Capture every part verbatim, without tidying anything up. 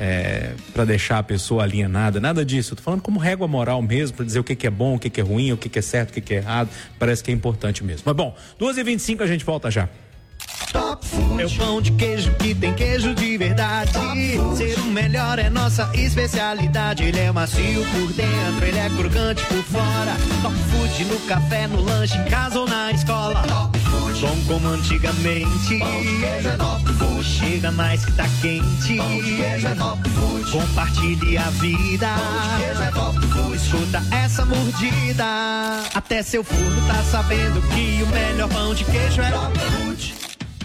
é, para deixar a pessoa alienada, nada disso. Eu tô falando como régua moral mesmo, para dizer o que que é bom, o que que é ruim, o que que é certo, o que que é errado. Parece que é importante mesmo. Mas bom, duas e vinte e cinco a gente volta já. Top Food é o pão de queijo que tem queijo de verdade. Ser o melhor é nossa especialidade. Ele é macio por dentro, ele é crocante por fora. Top Food no café, no lanche, em casa ou na escola. Top Food, bom como antigamente. Pão de queijo é Top Food. Chega mais que tá quente. Pão de queijo é Top Food. Compartilhe a vida. Pão de queijo é Top Food. Escuta essa mordida. Até seu forno tá sabendo que o melhor pão de queijo é Top Food.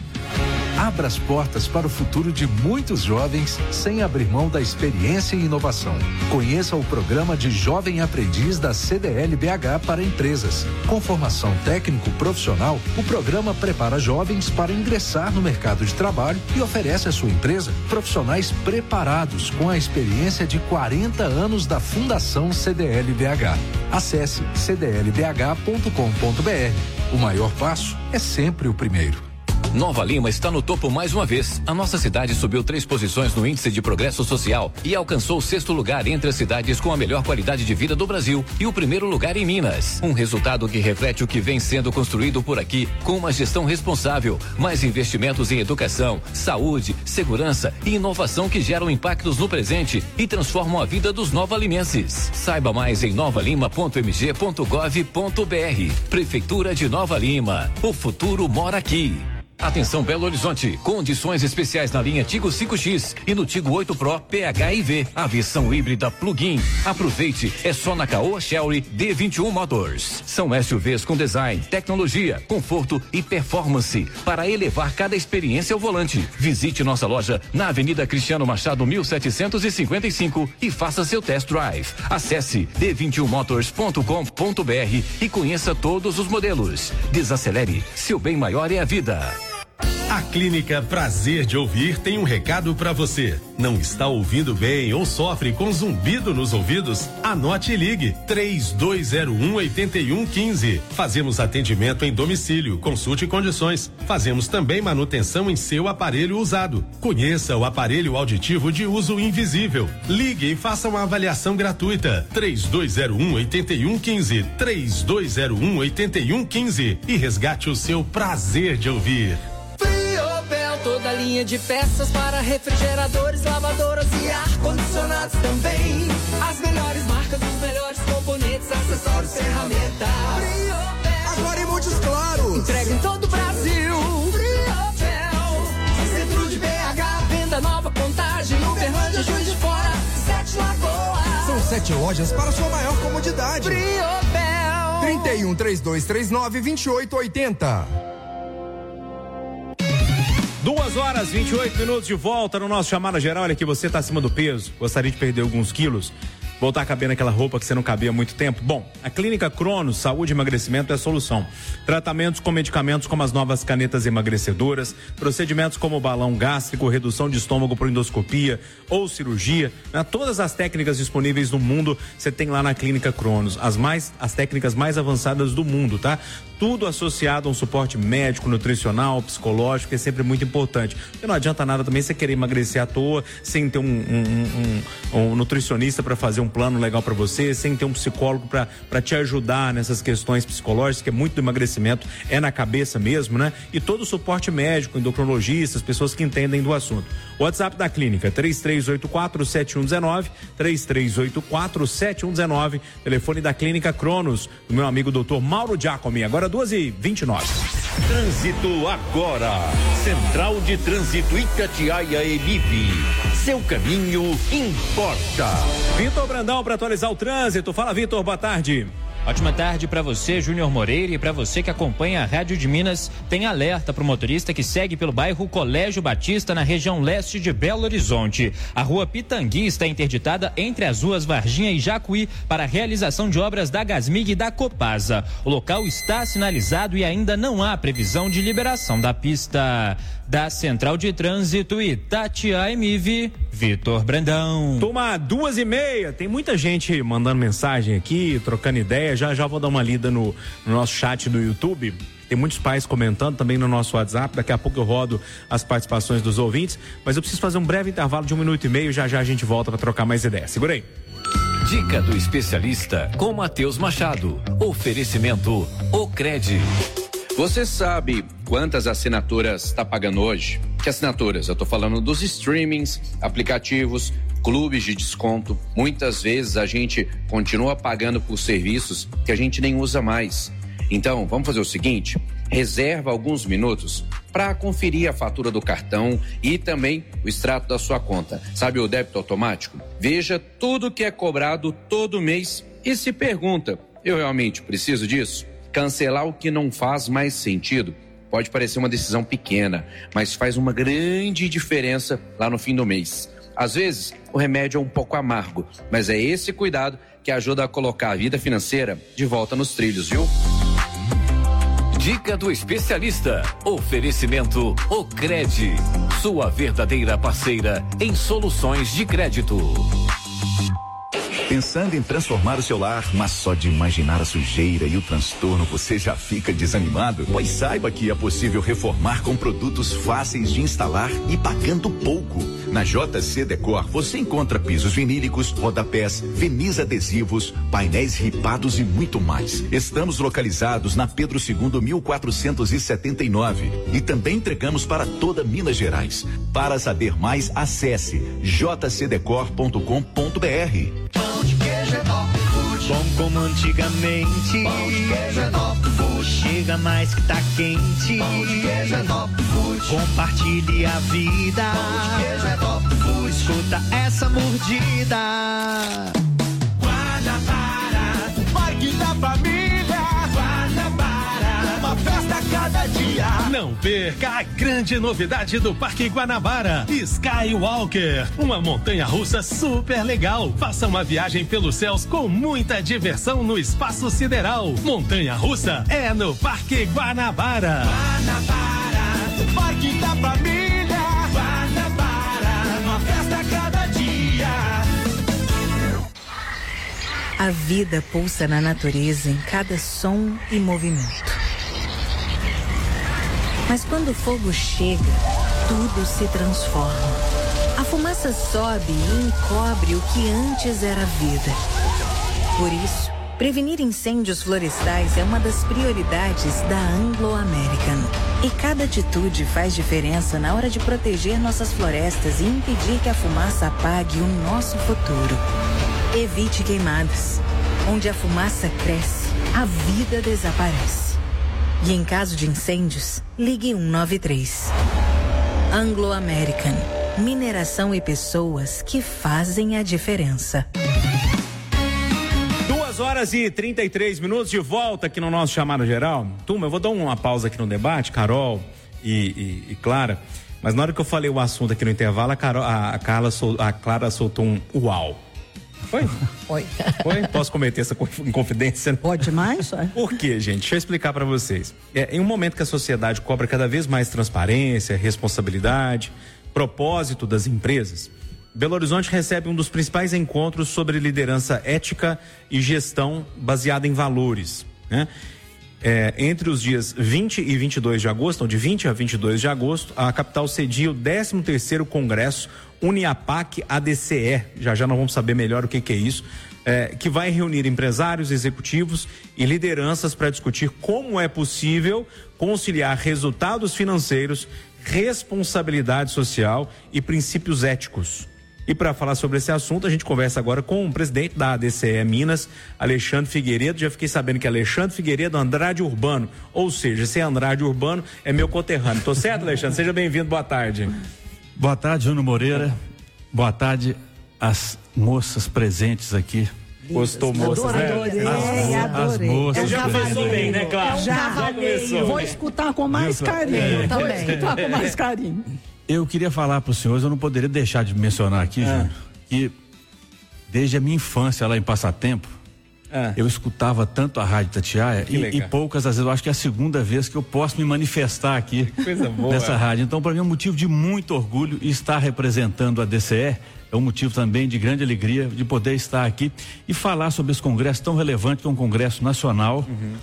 Abra as portas para o futuro de muitos jovens sem abrir mão da experiência e inovação. Conheça o programa de Jovem Aprendiz da C D L B H para empresas. Com formação técnico-profissional, o programa prepara jovens para ingressar no mercado de trabalho e oferece à sua empresa profissionais preparados com a experiência de quarenta anos da Fundação C D L B H. Acesse c d l b h ponto com ponto b r. O maior passo é sempre o primeiro. Nova Lima está no topo mais uma vez. A nossa cidade subiu três posições no Índice de Progresso Social e alcançou o sexto lugar entre as cidades com a melhor qualidade de vida do Brasil e o primeiro lugar em Minas. Um resultado que reflete o que vem sendo construído por aqui com uma gestão responsável, mais investimentos em educação, saúde, segurança e inovação que geram impactos no presente e transformam a vida dos nova-limenses. Saiba mais em nova lima ponto m g ponto gov ponto b r. Prefeitura de Nova Lima. O futuro mora aqui. Atenção Belo Horizonte, condições especiais na linha Tigo cinco X e no Tigo oito Pro P H I V, a versão híbrida plug-in. Aproveite, é só na Caoa Chery D vinte e um Motors. São S U Vs com design, tecnologia, conforto e performance para elevar cada experiência ao volante. Visite nossa loja na Avenida Cristiano Machado mil setecentos e cinquenta e cinco e faça seu test drive. Acesse d vinte e um motors ponto com ponto b r e conheça todos os modelos. Desacelere, seu bem maior é a vida. A Clínica Prazer de Ouvir tem um recado para você. Não está ouvindo bem ou sofre com zumbido nos ouvidos? Anote e ligue três dois zero um, oito um um cinco. Fazemos atendimento em domicílio, consulte condições. Fazemos também manutenção em seu aparelho usado. Conheça o aparelho auditivo de uso invisível. Ligue e faça uma avaliação gratuita. três dois zero um, oito um um cinco. três dois zero um, oito um um cinco e resgate o seu prazer de ouvir. Toda linha de peças para refrigeradores, lavadoras e ar-condicionados também. As melhores marcas, os melhores componentes, acessórios, ferramentas. Agora em Montes Claros. Entrega em todo o Brasil. Centro de B H, venda nova, Contagem, Uberlândia, Juiz de Fora, Sete Lagoas. São sete lojas para sua maior comodidade. Friopel. trinta e um, trinta e dois, trinta e nove, vinte e oito, oitenta. Duas horas, vinte e oito minutos de volta no nosso Chamada Geral. Olha que você está acima do peso, gostaria de perder alguns quilos, voltar a caber naquela roupa que você não cabia há muito tempo. Bom, a Clínica Cronos Saúde e Emagrecimento é a solução. Tratamentos com medicamentos como as novas canetas emagrecedoras, procedimentos como balão gástrico, redução de estômago por endoscopia ou cirurgia, né? Todas as técnicas disponíveis no mundo você tem lá na Clínica Cronos, as mais, as técnicas mais avançadas do mundo, tá? Tudo associado a um suporte médico, nutricional, psicológico, que é sempre muito importante. Porque não adianta nada também você querer emagrecer à toa, sem ter um, um, um, um nutricionista para fazer um plano legal para você, sem ter um psicólogo para te ajudar nessas questões psicológicas, que é muito do emagrecimento, é na cabeça mesmo, né? E todo o suporte médico, endocrinologistas, pessoas que entendem do assunto. O WhatsApp da clínica, três três oito quatro, sete um um nove, três três oito quatro, sete um um nove, telefone da Clínica Cronos, do meu amigo doutor Mauro Giacomi. Agora duas e vinte e nove. Trânsito agora. Central de Trânsito Itatiaia Emib. Seu caminho importa. Vitor Brandão para atualizar o trânsito. Fala, Vitor, boa tarde. Ótima tarde para você, Júnior Moreira, e para você que acompanha a Rádio de Minas. Tem alerta para o motorista que segue pelo bairro Colégio Batista, na região leste de Belo Horizonte. A rua Pitangui está interditada entre as ruas Varginha e Jacuí para a realização de obras da Gasmig e da Copasa. O local está sinalizado e ainda não há previsão de liberação da pista. Da Central de Trânsito Itatiaia Emiv, Vitor Brandão. Turma, duas e meia. Tem muita gente mandando mensagem aqui, trocando ideia. Já já vou dar uma lida no, no nosso chat do YouTube. Tem muitos pais comentando também no nosso WhatsApp. Daqui a pouco eu rodo as participações dos ouvintes, mas eu preciso fazer um breve intervalo de um minuto e meio. Já já a gente volta para trocar mais ideias. Segura aí. Dica do especialista com Matheus Machado. Oferecimento Ocred. Você sabe quantas assinaturas está pagando hoje? Que assinaturas? Eu estou falando dos streamings, aplicativos, clubes de desconto. Muitas vezes a gente continua pagando por serviços que a gente nem usa mais. Então, vamos fazer o seguinte, reserva alguns minutos para conferir a fatura do cartão e também o extrato da sua conta. Sabe o débito automático? Veja tudo que é cobrado todo mês e se pergunta, eu realmente preciso disso? Cancelar o que não faz mais sentido pode parecer uma decisão pequena, mas faz uma grande diferença lá no fim do mês. Às vezes, o remédio é um pouco amargo, mas é esse cuidado que ajuda a colocar a vida financeira de volta nos trilhos, viu? Dica do especialista. Oferecimento Ocred. Sua verdadeira parceira em soluções de crédito. Pensando em transformar o seu lar, mas só de imaginar a sujeira e o transtorno você já fica desanimado? Pois saiba que é possível reformar com produtos fáceis de instalar e pagando pouco. Na J C Decor você encontra pisos vinílicos, rodapés, verniz adesivos, painéis ripados e muito mais. Estamos localizados na Pedro segundo mil quatrocentos e setenta e nove e também entregamos para toda Minas Gerais. Para saber mais, acesse j c decor ponto com ponto b r. Pão de queijo é Top Food. Bom como antigamente. Pão de queijo é Top Food. Chega mais que tá quente. Pão de queijo é Top Food. Compartilhe a vida. Pão de queijo é Top Food. Escuta essa mordida. Guanabara, Parque da Família. Guanabara, uma festa a cada dia. Não perca a grande novidade do Parque Guanabara, Skywalker, uma montanha-russa super legal. Faça uma viagem pelos céus com muita diversão no espaço sideral. Montanha-russa é no Parque Guanabara. Guanabara, Parque da Família. Guanabara, uma festa a cada dia. A vida pulsa na natureza em cada som e movimento. Mas quando o fogo chega, tudo se transforma. A fumaça sobe e encobre o que antes era vida. Por isso, prevenir incêndios florestais é uma das prioridades da Anglo American. E cada atitude faz diferença na hora de proteger nossas florestas e impedir que a fumaça apague o nosso futuro. Evite queimadas. Onde a fumaça cresce, a vida desaparece. E em caso de incêndios, ligue um nove três. Anglo American. Mineração e pessoas que fazem a diferença. Duas horas e trinta e três minutos de volta aqui no nosso Chamado Geral. Turma, eu vou dar uma pausa aqui no debate, Carol e, e, e Clara. Mas na hora que eu falei o assunto aqui no intervalo, a, Carol, a, a, Carla sol, a Clara soltou um uau. Foi? Foi. Foi? Posso cometer essa confidência? Pode mais? É. Por quê, gente? Deixa eu explicar para vocês. É, em um momento que a sociedade cobra cada vez mais transparência, responsabilidade, propósito das empresas, Belo Horizonte recebe um dos principais encontros sobre liderança ética e gestão baseada em valores, né? É, entre os dias vinte e vinte e dois de agosto, ou de vinte a vinte e dois de agosto, a capital cedia o décimo terceiro Congresso Uniapac A D C E, já já nós vamos saber melhor o que, que é isso, é, que vai reunir empresários, executivos e lideranças para discutir como é possível conciliar resultados financeiros, responsabilidade social e princípios éticos. E para falar sobre esse assunto, a gente conversa agora com o presidente da A D C E Minas, Alexandre Figueiredo. Já fiquei sabendo que é Alexandre Figueiredo Andrade Urbano, ou seja, se é Andrade Urbano, é meu conterrâneo. Tô certo, Alexandre? Seja bem-vindo, boa tarde. Boa tarde, Júnior Moreira. Boa tarde às moças presentes aqui. Gostou, moças, né? Adorei, as, adorei. As moças já começou bem, né, Cláudio? Já, já começou. Vou escutar com mais carinho. É, Vou escutar com mais carinho. Eu queria falar para os senhores, eu não poderia deixar de mencionar aqui, é. Júnior, que desde a minha infância lá em Passatempo, é. eu escutava tanto a Rádio Itatiaia e, e poucas, às vezes, eu acho que é a segunda vez que eu posso me manifestar aqui Coisa boa. nessa rádio. Então, para mim é um motivo de muito orgulho estar representando a D C E. É um motivo também de grande alegria de poder estar aqui e falar sobre esse congresso tão relevante, que é um congresso nacional. Uhum.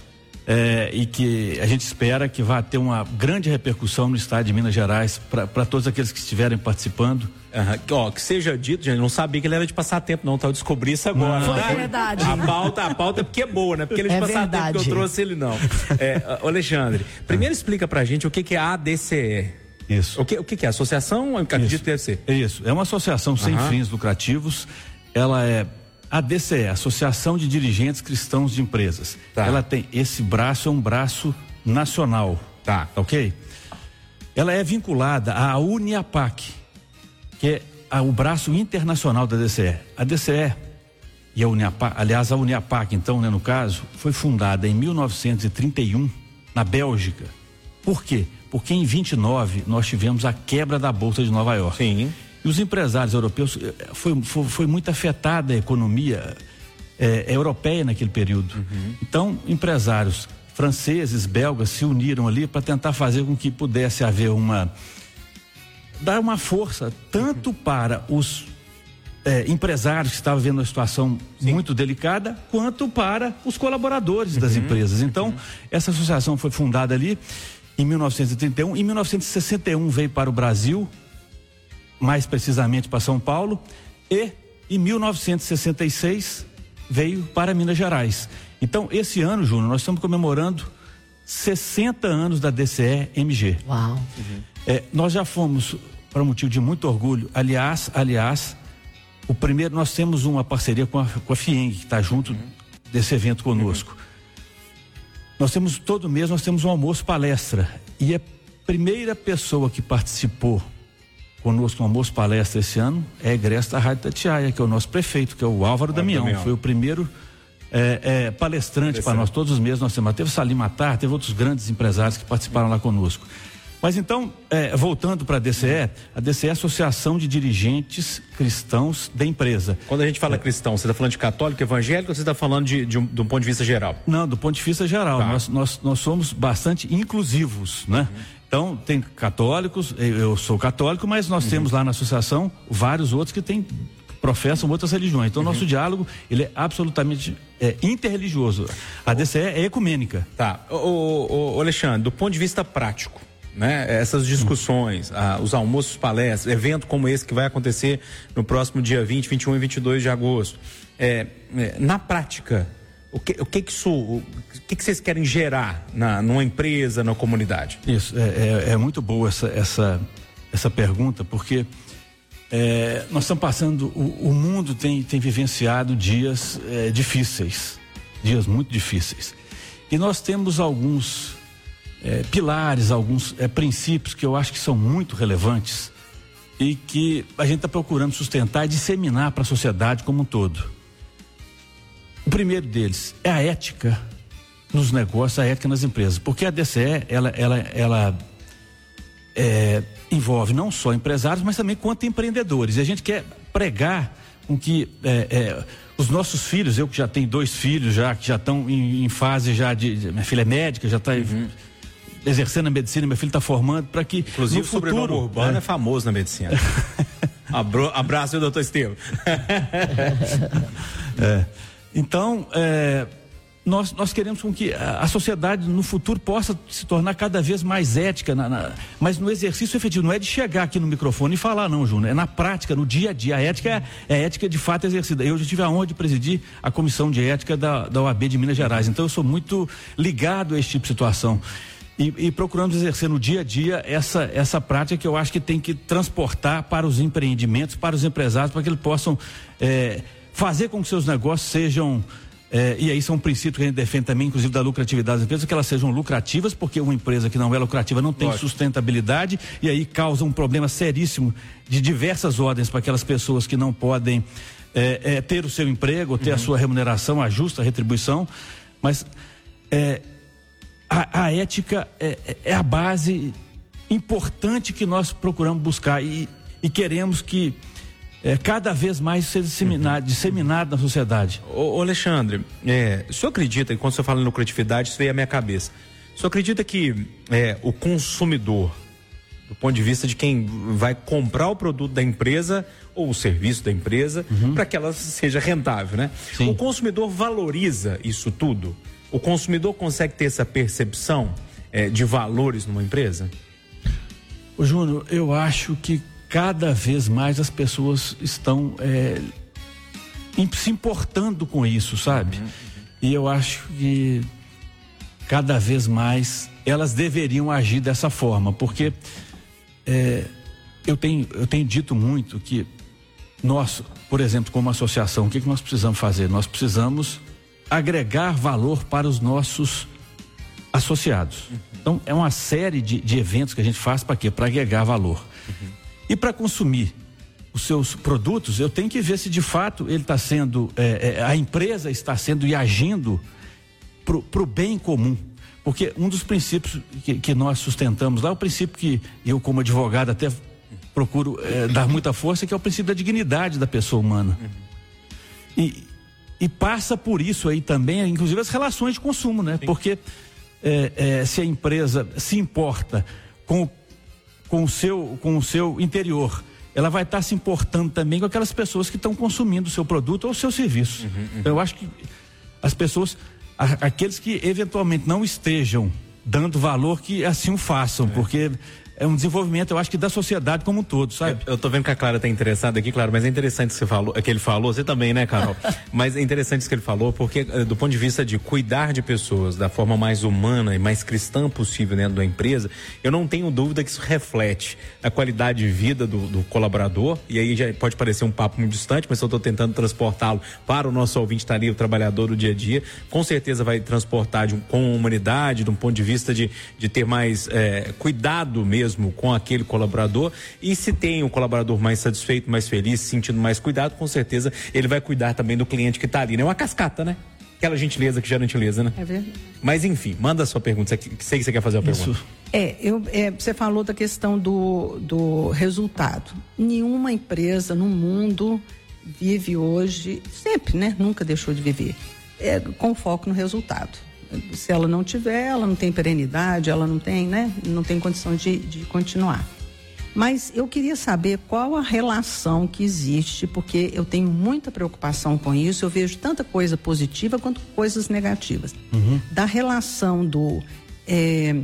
É, e que a gente espera que vá ter uma grande repercussão no estado de Minas Gerais para todos aqueles que estiverem participando. Uhum. Ó, que seja dito, gente, não sabia que ele era de passatempo, não, tá? Eu descobri isso agora. Foi tá? verdade. A pauta, a pauta é porque é boa, né? Porque ele é de É passatempo verdade. que eu trouxe ele, não. É, Alexandre, primeiro explica pra gente o que, que é a A D C E. Isso. O que, o que, que é? Associação? Eu acredito Isso. que deve ser. Isso. É uma associação sem Uhum. fins lucrativos. Ela é a D C E, Associação de Dirigentes Cristãos de Empresas. Tá. Ela tem, esse braço é um braço nacional. Tá. Ok? Ela é vinculada à Uniapac, que é a, o braço internacional da D C E. A D C E e a Uniapac, aliás, a Uniapac, então, né, no caso, foi fundada em mil novecentos e trinta e um, na Bélgica. Por quê? Porque em vinte e nove nós tivemos a quebra da Bolsa de Nova York. Sim. E os empresários europeus, foi, foi, foi muito afetada a economia é, europeia naquele período. Uhum. Então, empresários franceses, belgas se uniram ali para tentar fazer com que pudesse haver uma... dar uma força tanto uhum. para os é, empresários que estavam vendo uma situação Sim. muito delicada, quanto para os colaboradores uhum. das empresas. Então, uhum. essa associação foi fundada ali em mil novecentos e trinta e um. Em mil novecentos e sessenta e um veio para o Brasil, mais precisamente para São Paulo, e em mil novecentos e sessenta e seis veio para Minas Gerais. Então, esse ano, Júnior, nós estamos comemorando sessenta anos da D C E M G. Uau! Uhum. É, nós já fomos, para um motivo de muito orgulho, aliás, aliás, o primeiro, nós temos uma parceria com a, com a FIENG, que está junto uhum. desse evento conosco. Uhum. Nós temos, todo mês, nós temos um almoço palestra, e a primeira pessoa que participou conosco no almoço palestra esse ano é egresso da Rádio Itatiaia, que é o nosso prefeito, que é o Álvaro, Álvaro Damião. Damião. Foi o primeiro é, é, palestrante para nós. Todos os meses nós temos. Teve Salim Matar, teve outros grandes empresários que participaram lá conosco. Mas então, é, voltando para a D C E, a D C E é a Associação de Dirigentes Cristãos da Empresa. Quando a gente fala é. cristão, você está falando de católico, evangélico, ou você está falando de, de, um, de um ponto de vista geral? Não, do ponto de vista geral. Tá. Nós, nós, nós somos bastante inclusivos, né? Uhum. Então, tem católicos, eu sou católico, mas nós uhum. temos lá na associação vários outros que têm, professam outras religiões. Então, uhum. nosso diálogo, ele é absolutamente é, interreligioso. A D C E é ecumênica. Tá. Ô, ô, ô, Alexandre, do ponto de vista prático, né? Essas discussões, uhum. ah, os almoços, palestras, evento como esse que vai acontecer no próximo dia vinte, vinte e um e vinte e dois de agosto. É, é, na prática, O que, o que que isso, o que que vocês querem gerar na, numa empresa, na comunidade? Isso, é, é, é muito boa essa, essa, essa pergunta, porque é, nós estamos passando, o, o mundo tem, tem vivenciado dias é, difíceis, dias muito difíceis. E nós temos alguns é, pilares, alguns é, princípios que eu acho que são muito relevantes e que a gente está procurando sustentar e disseminar para a sociedade como um todo. O primeiro deles é a ética nos negócios, a ética nas empresas, porque a D C E, ela, ela, ela é, envolve não só empresários, mas também quanto empreendedores, e a gente quer pregar com que é, é, os nossos filhos, eu que já tenho dois filhos já, que já estão em, em fase já de, de, minha filha é médica, já está uhum. exercendo a medicina, meu filho está formando, para que inclusive no o sobrenome futuro, Urbano é, é famoso na medicina. Abro, abraço, doutor Estevam. é. Então, é, nós, nós queremos com que a, a sociedade no futuro possa se tornar cada vez mais ética, na, na, mas no exercício efetivo, não é de chegar aqui no microfone e falar não, Júnior, é na prática, no dia a dia. A ética é, é a ética de fato exercida. Eu já tive a honra de presidir a comissão de ética da, da O A B de Minas Gerais, então eu sou muito ligado a esse tipo de situação. E, e procuramos exercer no dia a dia essa, essa prática que eu acho que tem que transportar para os empreendimentos, para os empresários, para que eles possam é, fazer com que seus negócios sejam, é, e aí são um princípio que a gente defende também, inclusive da lucratividade das empresas, que elas sejam lucrativas, porque uma empresa que não é lucrativa não tem Lógico. sustentabilidade, e aí causa um problema seríssimo de diversas ordens para aquelas pessoas que não podem é, é, ter o seu emprego, ter uhum. a sua remuneração, a justa retribuição, mas é, a, a ética é, é a base importante que nós procuramos buscar e, e queremos que É, cada vez mais ser disseminado, uhum. disseminado na sociedade. Ô, ô Alexandre, é, o senhor acredita, e quando você fala em lucratividade, isso veio à minha cabeça. O senhor acredita que é, o consumidor, do ponto de vista de quem vai comprar o produto da empresa ou o serviço da empresa, uhum. para que ela seja rentável, né? Sim. O consumidor valoriza isso tudo? O consumidor consegue ter essa percepção é, de valores numa empresa? Ô Júnior, eu acho que cada vez mais as pessoas estão é, se importando com isso, sabe? Uhum. E eu acho que cada vez mais elas deveriam agir dessa forma, porque é, eu, tenho, eu tenho dito muito que nós, por exemplo, como associação, o que, que nós precisamos fazer? Nós precisamos agregar valor para os nossos associados. Uhum. Então, é uma série de, de eventos que a gente faz para quê? Para agregar valor. Uhum. E para consumir os seus produtos, eu tenho que ver se de fato ele está sendo, é, é, a empresa está sendo e agindo para o bem comum. Porque um dos princípios que, que nós sustentamos lá, é o princípio que eu, como advogado, até procuro é, dar muita força, que é o princípio da dignidade da pessoa humana. Uhum. E, e passa por isso aí também, inclusive as relações de consumo, né? Sim. Porque é, é, se a empresa se importa com, com, o seu, com o seu interior, ela vai estar se importando também com aquelas pessoas que estão consumindo o seu produto ou o seu serviço. Uhum, uhum. Então, eu acho que as pessoas, a, aqueles que eventualmente não estejam dando valor, que assim o façam, é. Porque é um desenvolvimento, eu acho que da sociedade como um todo, sabe? Eu, eu tô vendo que a Clara tá interessada aqui, claro, mas é interessante que você falou, que ele falou, você também, né, Carol? Mas é interessante isso que ele falou, porque do ponto de vista de cuidar de pessoas da forma mais humana e mais cristã possível dentro da empresa, eu não tenho dúvida que isso reflete a qualidade de vida do, do colaborador, e aí já pode parecer um papo muito distante, mas eu tô tentando transportá-lo para o nosso ouvinte tá ali, o trabalhador do dia a dia, com certeza vai transportar de um, com a humanidade, de um ponto de vista de, de ter mais é, cuidado mesmo com aquele colaborador, e se tem um colaborador mais satisfeito, mais feliz, sentindo mais cuidado, com certeza ele vai cuidar também do cliente que está ali, né? É uma cascata, né? Aquela gentileza que gera gentileza, né? É verdade. Mas enfim, manda a sua pergunta, sei que você quer fazer a pergunta. Isso. É, eu, é, você falou da questão do, do resultado. Nenhuma empresa no mundo vive hoje, sempre, né? Nunca deixou de viver, é, com foco no resultado. Se ela não tiver, ela não tem perenidade, ela não tem, né? Não tem condição de, de continuar. Mas eu queria saber qual a relação que existe, porque eu tenho muita preocupação com isso, eu vejo tanta coisa positiva quanto coisas negativas. Uhum. Da relação do é,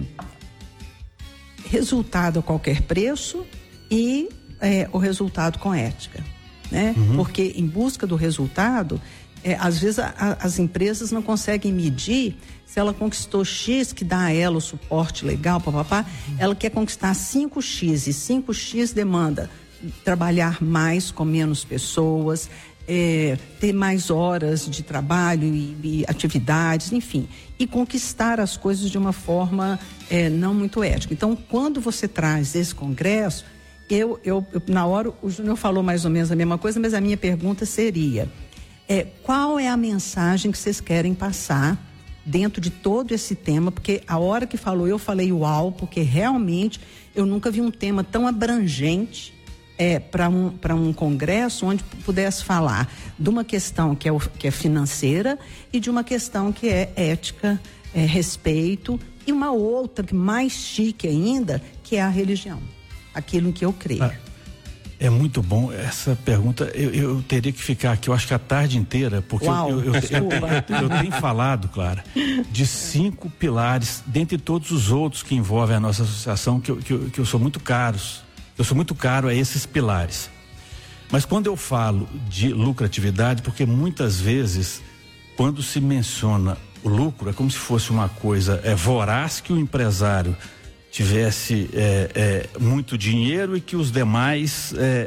resultado a qualquer preço e é, o resultado com ética, né? Uhum. Porque em busca do resultado, É, às vezes a, a, as empresas não conseguem medir se ela conquistou X, que dá a ela o suporte legal, papapá, uhum. Ela quer conquistar cinco X, e cinco X demanda trabalhar mais com menos pessoas, é, ter mais horas de trabalho e, e atividades, enfim, e conquistar as coisas de uma forma é, não muito ética. Então, quando você traz esse congresso, eu, eu, eu na hora o Júnior falou mais ou menos a mesma coisa, mas a minha pergunta seria: É, qual é a mensagem que vocês querem passar dentro de todo esse tema? Porque a hora que falou, eu falei uau, porque realmente eu nunca vi um tema tão abrangente é, para um, para um congresso onde pudesse falar de uma questão que é, o, que é financeira e de uma questão que é ética, é, respeito, e uma outra que mais chique ainda, que é a religião, aquilo em que eu creio. Ah. É muito bom essa pergunta. Eu, eu teria que ficar aqui, eu acho que a tarde inteira, porque eu, eu, eu, eu, eu, eu tenho falado, Clara, de cinco pilares, dentre todos os outros que envolvem a nossa associação, que eu, que eu, que eu sou muito caros. Eu sou muito caro a esses pilares. Mas quando eu falo de lucratividade, porque muitas vezes, quando se menciona o lucro, é como se fosse uma coisa é, voraz, que o empresário tivesse é, é, muito dinheiro e que os demais é,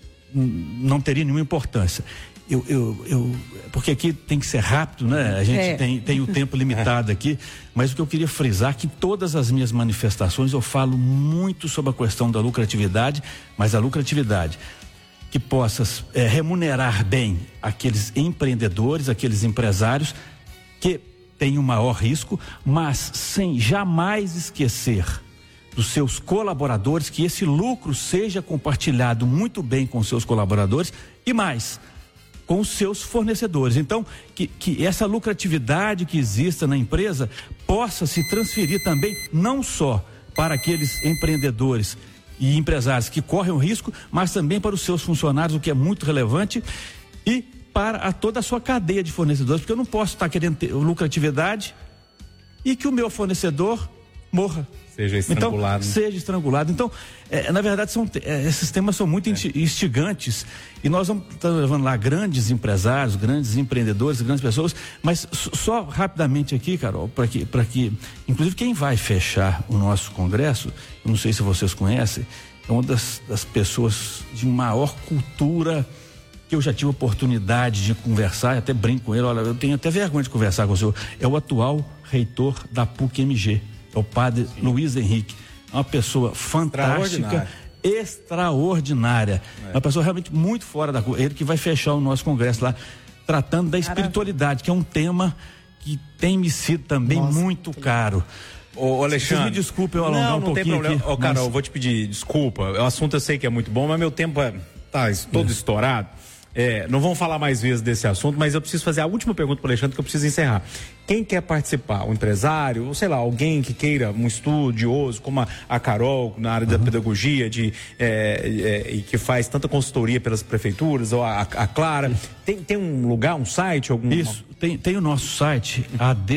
não teriam nenhuma importância. Eu, eu, eu, porque aqui tem que ser rápido, né? A gente é. tem, tem o tempo limitado aqui, mas o que eu queria frisar é que em todas as minhas manifestações eu falo muito sobre a questão da lucratividade, mas a lucratividade que possa é, remunerar bem aqueles empreendedores, aqueles empresários que têm o maior risco, mas sem jamais esquecer dos seus colaboradores, que esse lucro seja compartilhado muito bem com seus colaboradores e mais, com os seus fornecedores. Então, que, que essa lucratividade que exista na empresa possa se transferir também, não só para aqueles empreendedores e empresários que correm o risco, mas também para os seus funcionários, o que é muito relevante, e para a toda a sua cadeia de fornecedores, porque eu não posso estar querendo ter lucratividade e que o meu fornecedor morra. Seja estrangulado. Então, seja estrangulado. Então, é, na verdade, são, é, esses temas são muito é. instigantes e nós vamos estar levando lá grandes empresários, grandes empreendedores, grandes pessoas, mas só rapidamente aqui, Carol, para que, para que, inclusive quem vai fechar o nosso congresso, eu não sei se vocês conhecem, é uma das, das pessoas de maior cultura que eu já tive oportunidade de conversar, até brinco com ele, olha, eu tenho até vergonha de conversar com o senhor, é o atual reitor da P U C M G. É o padre Sim. Luiz Henrique, é uma pessoa fantástica, extraordinária, é. uma pessoa realmente muito fora da curva, ele que vai fechar o nosso congresso lá, tratando da espiritualidade, que é um tema que tem me sido também Nossa. muito caro. Ô, Alexandre. Vocês me desculpem eu alongar não, um não pouquinho tem problema. aqui. Ô, Carol, mas... eu vou te pedir desculpa, o assunto eu sei que é muito bom, mas meu tempo é, tá todo é. estourado. É, não vamos falar mais vezes desse assunto, mas eu preciso fazer a última pergunta para o Alexandre que eu preciso encerrar. Quem quer participar? Um empresário, ou sei lá, alguém que queira, um estudioso, como a, a Carol, na área uhum. da pedagogia, de, é, é, e que faz tanta consultoria pelas prefeituras, ou a, a Clara, tem, tem um lugar, um site? Algum... Isso, tem, tem o nosso site, A D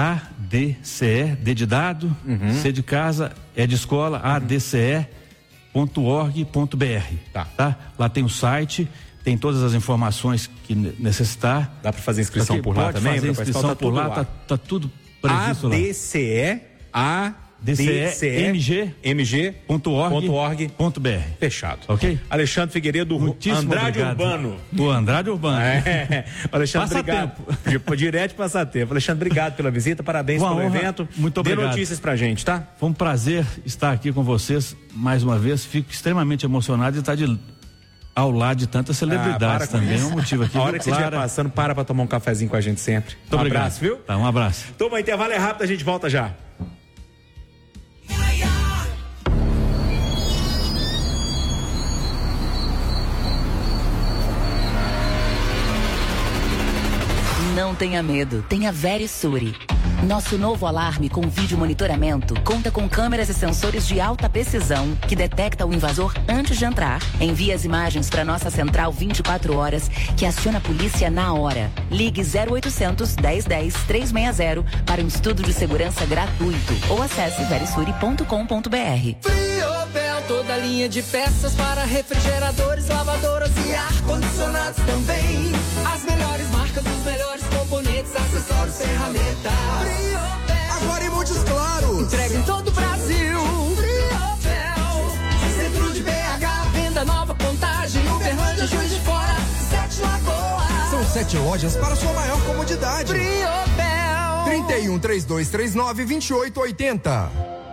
C E, D de dado, uhum. C de casa, E de escola, A D C E ponto org ponto B R. Tá. Tá? Lá tem o site. Tem todas as informações que necessitar. Dá para fazer inscrição Aqui, por lá pode também? Fazer inscrição tá por lá, lá. Tá, tá tudo previsto lá. A D C E, A D C E, M G, M G ponto org ponto B R. Fechado. Ok? Alexandre Figueiredo, Muitíssimo Andrade obrigado. Urbano. O Andrade Urbano. É. Alexandre, Passa obrigado. Tempo. Direto passatempo. Alexandre, obrigado pela visita, parabéns Uma pelo honra. evento. Muito obrigado. Dê notícias pra gente, tá? Foi um prazer estar aqui com vocês mais uma vez. Fico extremamente emocionado de estar de ao lado de tantas celebridades ah, também, é um motivo aqui. A hora que Clara... você estiver passando, para pra tomar um cafezinho com a gente sempre. Muito um obrigado. abraço, viu? Tá, um abraço. Toma, intervalo é rápido, a gente volta já. Não tenha medo, tenha Verisure. Nosso novo alarme com vídeo monitoramento conta com câmeras e sensores de alta precisão que detecta o invasor antes de entrar. Envia as imagens para nossa central vinte e quatro horas, que aciona a polícia na hora. Ligue zero oitocentos, dez dez, trezentos e sessenta para um estudo de segurança gratuito ou acesse verisure ponto com ponto b r. Friobel, toda linha de peças para refrigeradores, lavadoras e ar-condicionados também. As melhores marcas, os melhores componentes, acessórios, ferramentas. Agora em Montes Claros. Entrega em todo o Brasil. Friobel. Centro de B H, venda nova, Contagem, Uberlândia, Juiz de Fora, Sete Lagoas. São sete lojas para sua maior comodidade. Friobel. trinta e um, trinta e dois, trinta e nove, vinte e oito, oitenta.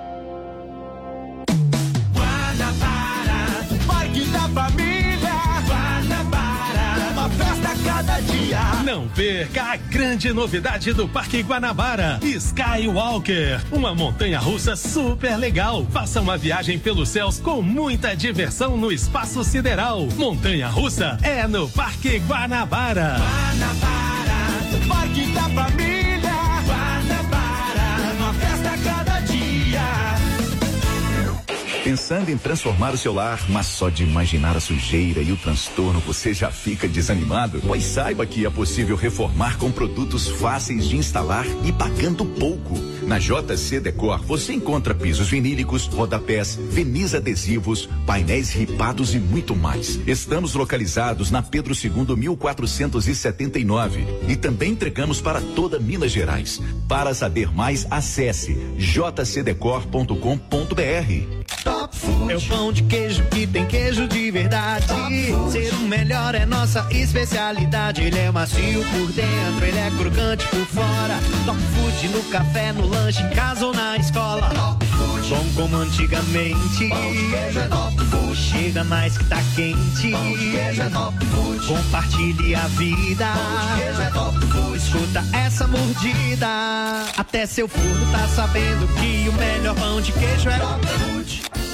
Guanabara, Parque da Família. Guanabara, uma festa a cada dia. Não perca a grande novidade do Parque Guanabara, Skywalker, uma montanha-russa super legal. Faça uma viagem pelos céus com muita diversão no espaço sideral. Montanha-russa é no Parque Guanabara. Guanabara, Parque da Família. Guanabara, uma festa a cada dia. Pensando em transformar o seu lar, mas só de imaginar a sujeira e o transtorno você já fica desanimado? Pois saiba que é possível reformar com produtos fáceis de instalar e pagando pouco. Na J C Decor você encontra pisos vinílicos, rodapés, verniz adesivos, painéis ripados e muito mais. Estamos localizados na Pedro segundo, mil quatrocentos e setenta e nove e também entregamos para toda Minas Gerais. Para saber mais, acesse j c decor ponto com ponto b r. Top Food. É o pão de queijo que tem queijo de verdade. Ser o melhor é nossa especialidade. Ele é macio por dentro, ele é crocante por fora. Top Food no café, no lanche, em casa ou na escola. Top Food. Bom como antigamente. Pão de queijo é Top Food. Chega mais que tá quente. Pão de queijo é Top Food. Compartilhe a vida. Pão de queijo é Top Food. Escuta essa mordida. Até seu forno tá sabendo que o melhor pão de queijo é Top Food.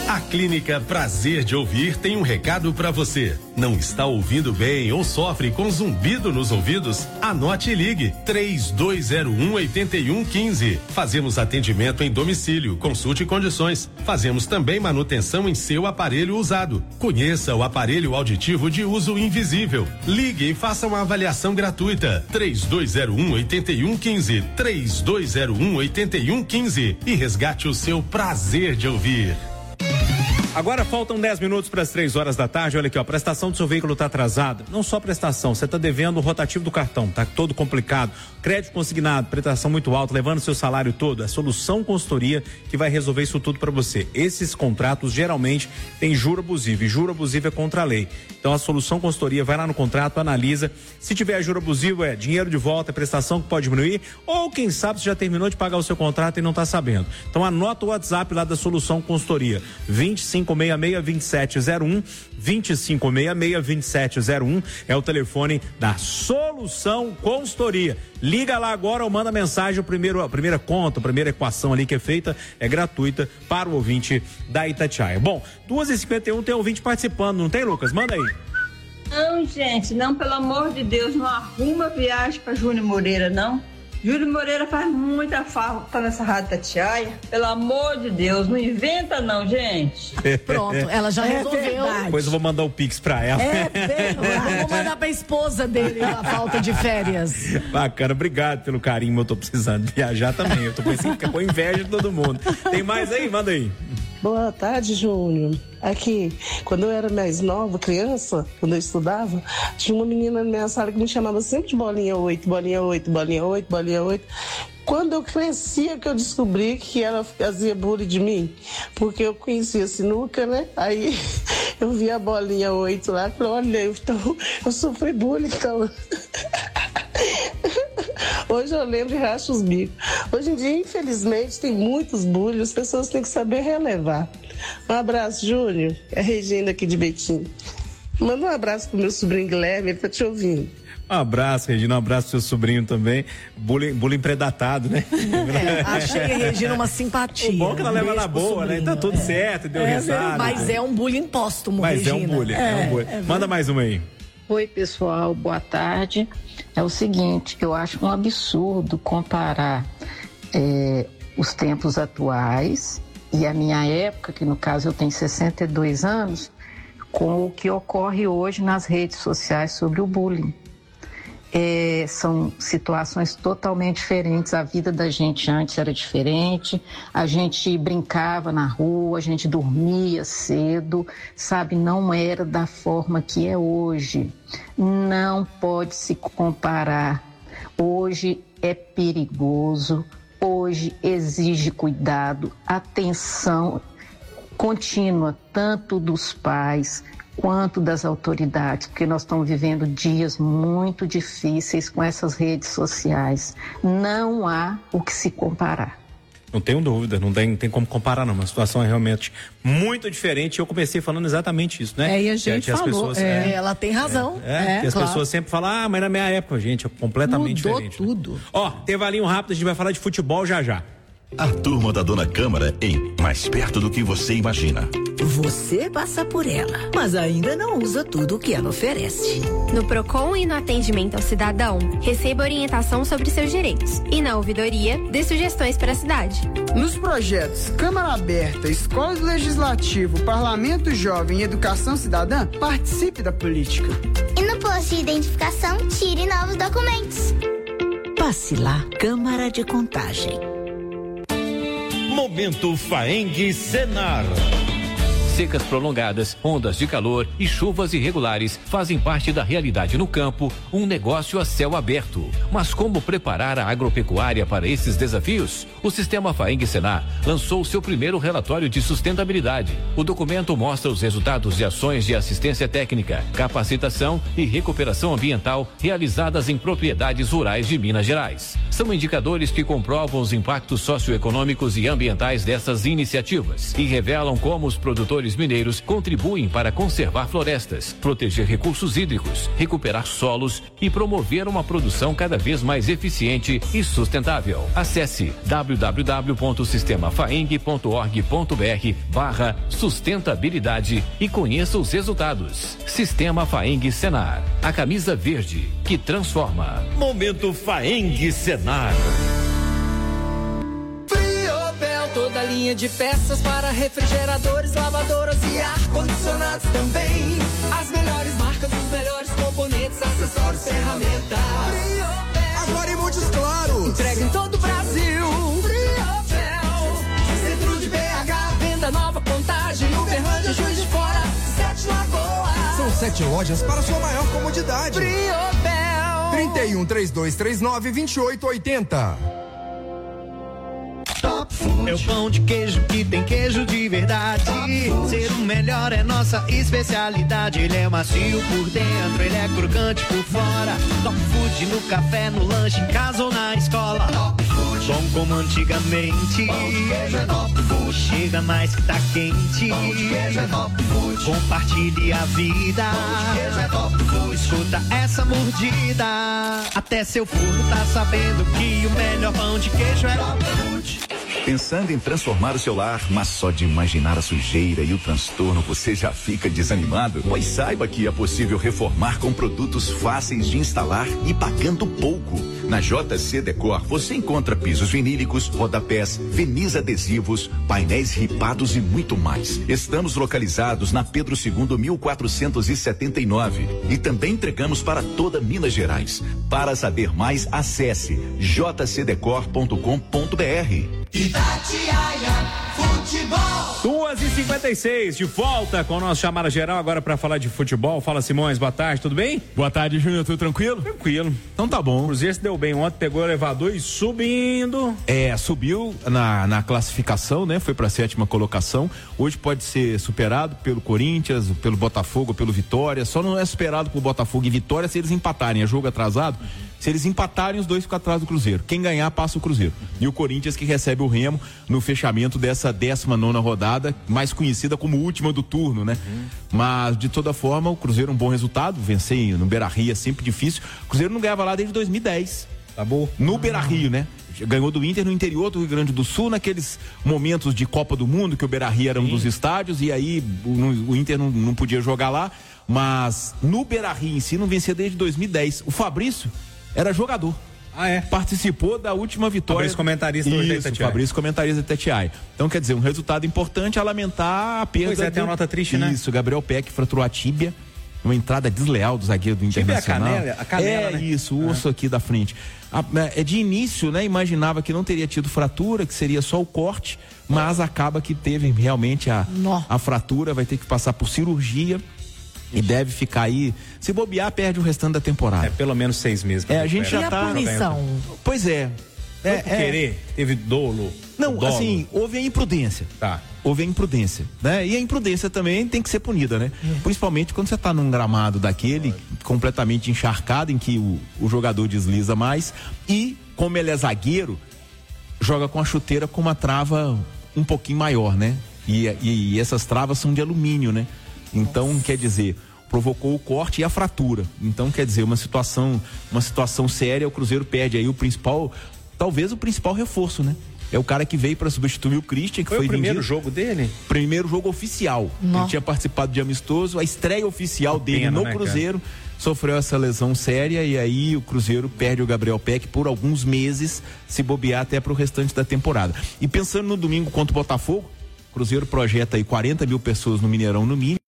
A Clínica Prazer de Ouvir tem um recado para você. Não está ouvindo bem ou sofre com zumbido nos ouvidos? Anote e ligue três dois zero um, oito um um cinco. Fazemos atendimento em domicílio, consulte condições. Fazemos também manutenção em seu aparelho usado. Conheça o aparelho auditivo de uso invisível. Ligue e faça uma avaliação gratuita. três dois zero um, oito um um cinco. três dois zero um, oito um um cinco e resgate o seu prazer de ouvir. Agora faltam dez minutos para as três horas da tarde. Olha aqui, ó, a prestação do seu veículo está atrasada. Não só prestação, você está devendo o rotativo do cartão, tá todo complicado. Crédito consignado, prestação muito alta, levando seu salário todo. É a Solução Consultoria que vai resolver isso tudo para você. Esses contratos geralmente têm juro abusivo e juro abusivo é contra a lei. Então a Solução Consultoria vai lá no contrato, analisa. Se tiver juro abusivo, é dinheiro de volta, é prestação que pode diminuir, ou quem sabe você já terminou de pagar o seu contrato e não está sabendo. Então anota o WhatsApp lá da Solução Consultoria, vinte e cinco sessenta e seis, vinte e sete zero um, vinte e cinco sessenta e seis, vinte e sete zero um é o telefone da Solução Consultoria. Liga lá agora ou manda mensagem, o primeiro, a primeira conta, a primeira equação ali que é feita é gratuita para o ouvinte da Itatiaia. Bom, duas e cinquenta e um tem ouvinte participando, não tem, Lucas? Manda aí. Não, gente, não, pelo amor de Deus, não arruma viagem para Júnior Moreira, não. Júlio Moreira faz muita falta nessa Rádio Itatiaia. Pelo amor de Deus, não inventa não, gente. Pronto, ela já é resolveu. Verdade. Depois eu vou mandar o Pix pra ela. É verdade. Eu vou mandar pra esposa dele a falta de férias. Bacana, obrigado pelo carinho. Eu tô precisando viajar também. Eu tô pensando que com inveja de todo mundo. Tem mais aí? Manda aí. Boa tarde, Júnior. Aqui, quando eu era mais nova, criança, quando eu estudava, tinha uma menina na minha sala que me chamava sempre de bolinha oito, bolinha oito, bolinha oito, bolinha oito. Quando eu crescia que eu descobri que ela fazia bullying de mim, porque eu conhecia sinuca, né? Aí eu vi a bolinha oito lá, falei, olha, então eu sofri bullying, então... Hoje eu lembro e racho os bicos. Hoje em dia, infelizmente, tem muitos bullying, as pessoas têm que saber relevar. Um abraço, Júnior. É a Regina aqui de Betim. Manda um abraço pro meu sobrinho Guilherme, ele tá te ouvindo. Um abraço, Regina, um abraço pro seu sobrinho também. Bullying, bullying predatado, né? É, achei a Regina uma simpatia. O bom é que ela leva Beijo na boa, sobrinho, né? Tá tudo é. certo, deu é, risada. Mas é um bullying póstumo, Mas Regina. é um bullying, é, é um bullying. É Manda mais uma aí. Oi, pessoal, boa tarde. É o seguinte, eu acho um absurdo comparar é, os tempos atuais e a minha época, que no caso eu tenho sessenta e dois anos, com o que ocorre hoje nas redes sociais sobre o bullying. É, são situações totalmente diferentes. A vida da gente antes era diferente, a gente brincava na rua, a gente dormia cedo, sabe? Não era da forma que é hoje. Não pode se comparar. Hoje é perigoso, hoje exige cuidado, atenção contínua, tanto dos pais quanto das autoridades, porque nós estamos vivendo dias muito difíceis com essas redes sociais. Não há o que se comparar. Não tenho dúvida, não tem, tem como comparar não, a situação é realmente muito diferente. Eu comecei falando exatamente isso, né? É, e a gente que, que falou, pessoas, é, é, ela tem razão. É, é, que as claro. pessoas sempre falam, ah, mas na minha época, gente, é completamente Mudou diferente. tudo. Né? Ó, intervalinho rápido, a gente vai falar de futebol já já. A turma da Dona Câmara em Mais Perto do que Você Imagina. Você passa por ela, mas ainda não usa tudo o que ela oferece. No Procon e no atendimento ao cidadão, receba orientação sobre seus direitos. E na ouvidoria, dê sugestões para a cidade. Nos projetos Câmara Aberta, Escola do Legislativo, Parlamento Jovem e Educação Cidadã, participe da política. E no posto de identificação, tire novos documentos. Passe lá, Câmara de Contagem. Momento Faeng Senar. Secas prolongadas, ondas de calor e chuvas irregulares fazem parte da realidade no campo, um negócio a céu aberto. Mas como preparar a agropecuária para esses desafios? O Sistema Faeng Senar lançou seu primeiro relatório de sustentabilidade. O documento mostra os resultados de ações de assistência técnica, capacitação e recuperação ambiental realizadas em propriedades rurais de Minas Gerais. São indicadores que comprovam os impactos socioeconômicos e ambientais dessas iniciativas e revelam como os produtores produtores mineiros contribuem para conservar florestas, proteger recursos hídricos, recuperar solos e promover uma produção cada vez mais eficiente e sustentável. Acesse w w w ponto sistema faeng ponto org ponto b r barra sustentabilidade e conheça os resultados. Sistema Faeng Senar, a camisa verde que transforma. Momento Faeng Senar. Friobel, toda linha de peças para refrigeradores, lavadoras e ar-condicionados também. As melhores marcas, os melhores componentes, acessórios, ferramentas. Friobel, agora em Montes Claros. Entrega em todo o Brasil. Friobel, centro de B H, venda nova, Contagem, Uberlândia, Juiz de Fora, Sete Lagoas. São sete lojas para sua maior comodidade. Friobel. trinta e um, trinta e dois, trinta e nove, vinte e oito, oitenta. Top Food. É o pão de queijo que tem queijo de verdade. Ser o melhor é nossa especialidade. Ele é macio por dentro, ele é crocante por fora. Top Food no café, no lanche, em casa ou na escola. Top Food. Bom como antigamente. Pão de queijo é Top Food. Chega mais que tá quente. Pão de queijo é Top Food. Compartilhe a vida. Pão de queijo é Top Food. Escuta essa mordida. Até seu forno tá sabendo que o melhor pão de queijo é Top Food. Pensando em transformar o seu lar, mas só de imaginar a sujeira e o transtorno você já fica desanimado? Pois saiba que é possível reformar com produtos fáceis de instalar e pagando pouco. Na J C Decor você encontra pisos vinílicos, rodapés, verniz adesivos, painéis ripados e muito mais. Estamos localizados na Pedro segundo, mil quatrocentos e setenta e nove e também entregamos para toda Minas Gerais. Para saber mais, acesse j c decor ponto com ponto b r. Itatiaia Futebol. duas e cinquenta e seis, de volta com o nosso chamada geral agora para falar de futebol. Fala, Simões, boa tarde, tudo bem? Boa tarde, Júnior, tudo tranquilo? Tranquilo. Então tá bom. O Cruzeiro se deu bem ontem, pegou o elevador e subindo. É, subiu na, na classificação, né? Foi pra sétima colocação. Hoje pode ser superado pelo Corinthians, pelo Botafogo, pelo Vitória. Só não é superado por Botafogo e Vitória se eles empatarem. É jogo atrasado. Se eles empatarem, os dois ficam atrás do Cruzeiro. Quem ganhar, passa o Cruzeiro. E o Corinthians que recebe o Remo no fechamento dessa décima nona rodada, mais conhecida como última do turno, né? Uhum. Mas, de toda forma, o Cruzeiro um bom resultado. Vencer no Beira-Rio é sempre difícil. O Cruzeiro não ganhava lá desde dois mil e dez. Tá bom? No Beira-Rio, né? Ganhou do Inter no interior do Rio Grande do Sul, naqueles momentos de Copa do Mundo, que o Beira-Rio era um dos estádios, e aí o, o Inter não, não podia jogar lá. Mas no Beira-Rio em si não vencia desde dois mil e dez. O Fabrício era jogador. Ah, é? Participou da última vitória. Fabrício comentarista do Isso, Itatiaia. Fabrício comentarista do Itatiaia. Então, quer dizer, um resultado importante a lamentar a perda. Pois é, do... tem uma nota triste, né? Isso, Gabriel Peck fraturou a tíbia. Uma entrada desleal do zagueiro do Internacional. Tíbia é a canela, a canela, é né? isso, o osso ah. aqui da frente. A, é de início, né? Imaginava que não teria tido fratura, que seria só o corte, mas acaba que teve realmente a, a fratura, vai ter que passar por cirurgia. E deve ficar aí, se bobear, perde o restante da temporada. É pelo menos seis meses. É, a gente já e tá. a punição? Pois é. Não é, por é... querer, teve dolo. Não, dolo. assim, houve a imprudência. Tá. Houve a imprudência, né? E a imprudência também tem que ser punida, né? Hum. Principalmente quando você tá num gramado daquele, completamente encharcado, em que o, o jogador desliza mais. E, como ele é zagueiro, joga com a chuteira com uma trava um pouquinho maior, né? E, e, e essas travas são de alumínio, né? Então, Nossa. Quer dizer, provocou o corte e a fratura. Então, quer dizer, uma situação, uma situação séria, o Cruzeiro perde aí o principal, talvez o principal reforço, né? É o cara que veio para substituir o Christian, que foi, foi o primeiro vendido. jogo dele? Primeiro jogo oficial. Não. Ele tinha participado de amistoso, a estreia oficial dele Pena, no né, Cruzeiro, cara? Sofreu essa lesão séria e aí o Cruzeiro perde o Gabriel Peck por alguns meses, se bobear até para o restante da temporada. E pensando no domingo contra o Botafogo, o Cruzeiro projeta aí quarenta mil pessoas no Mineirão no mínimo.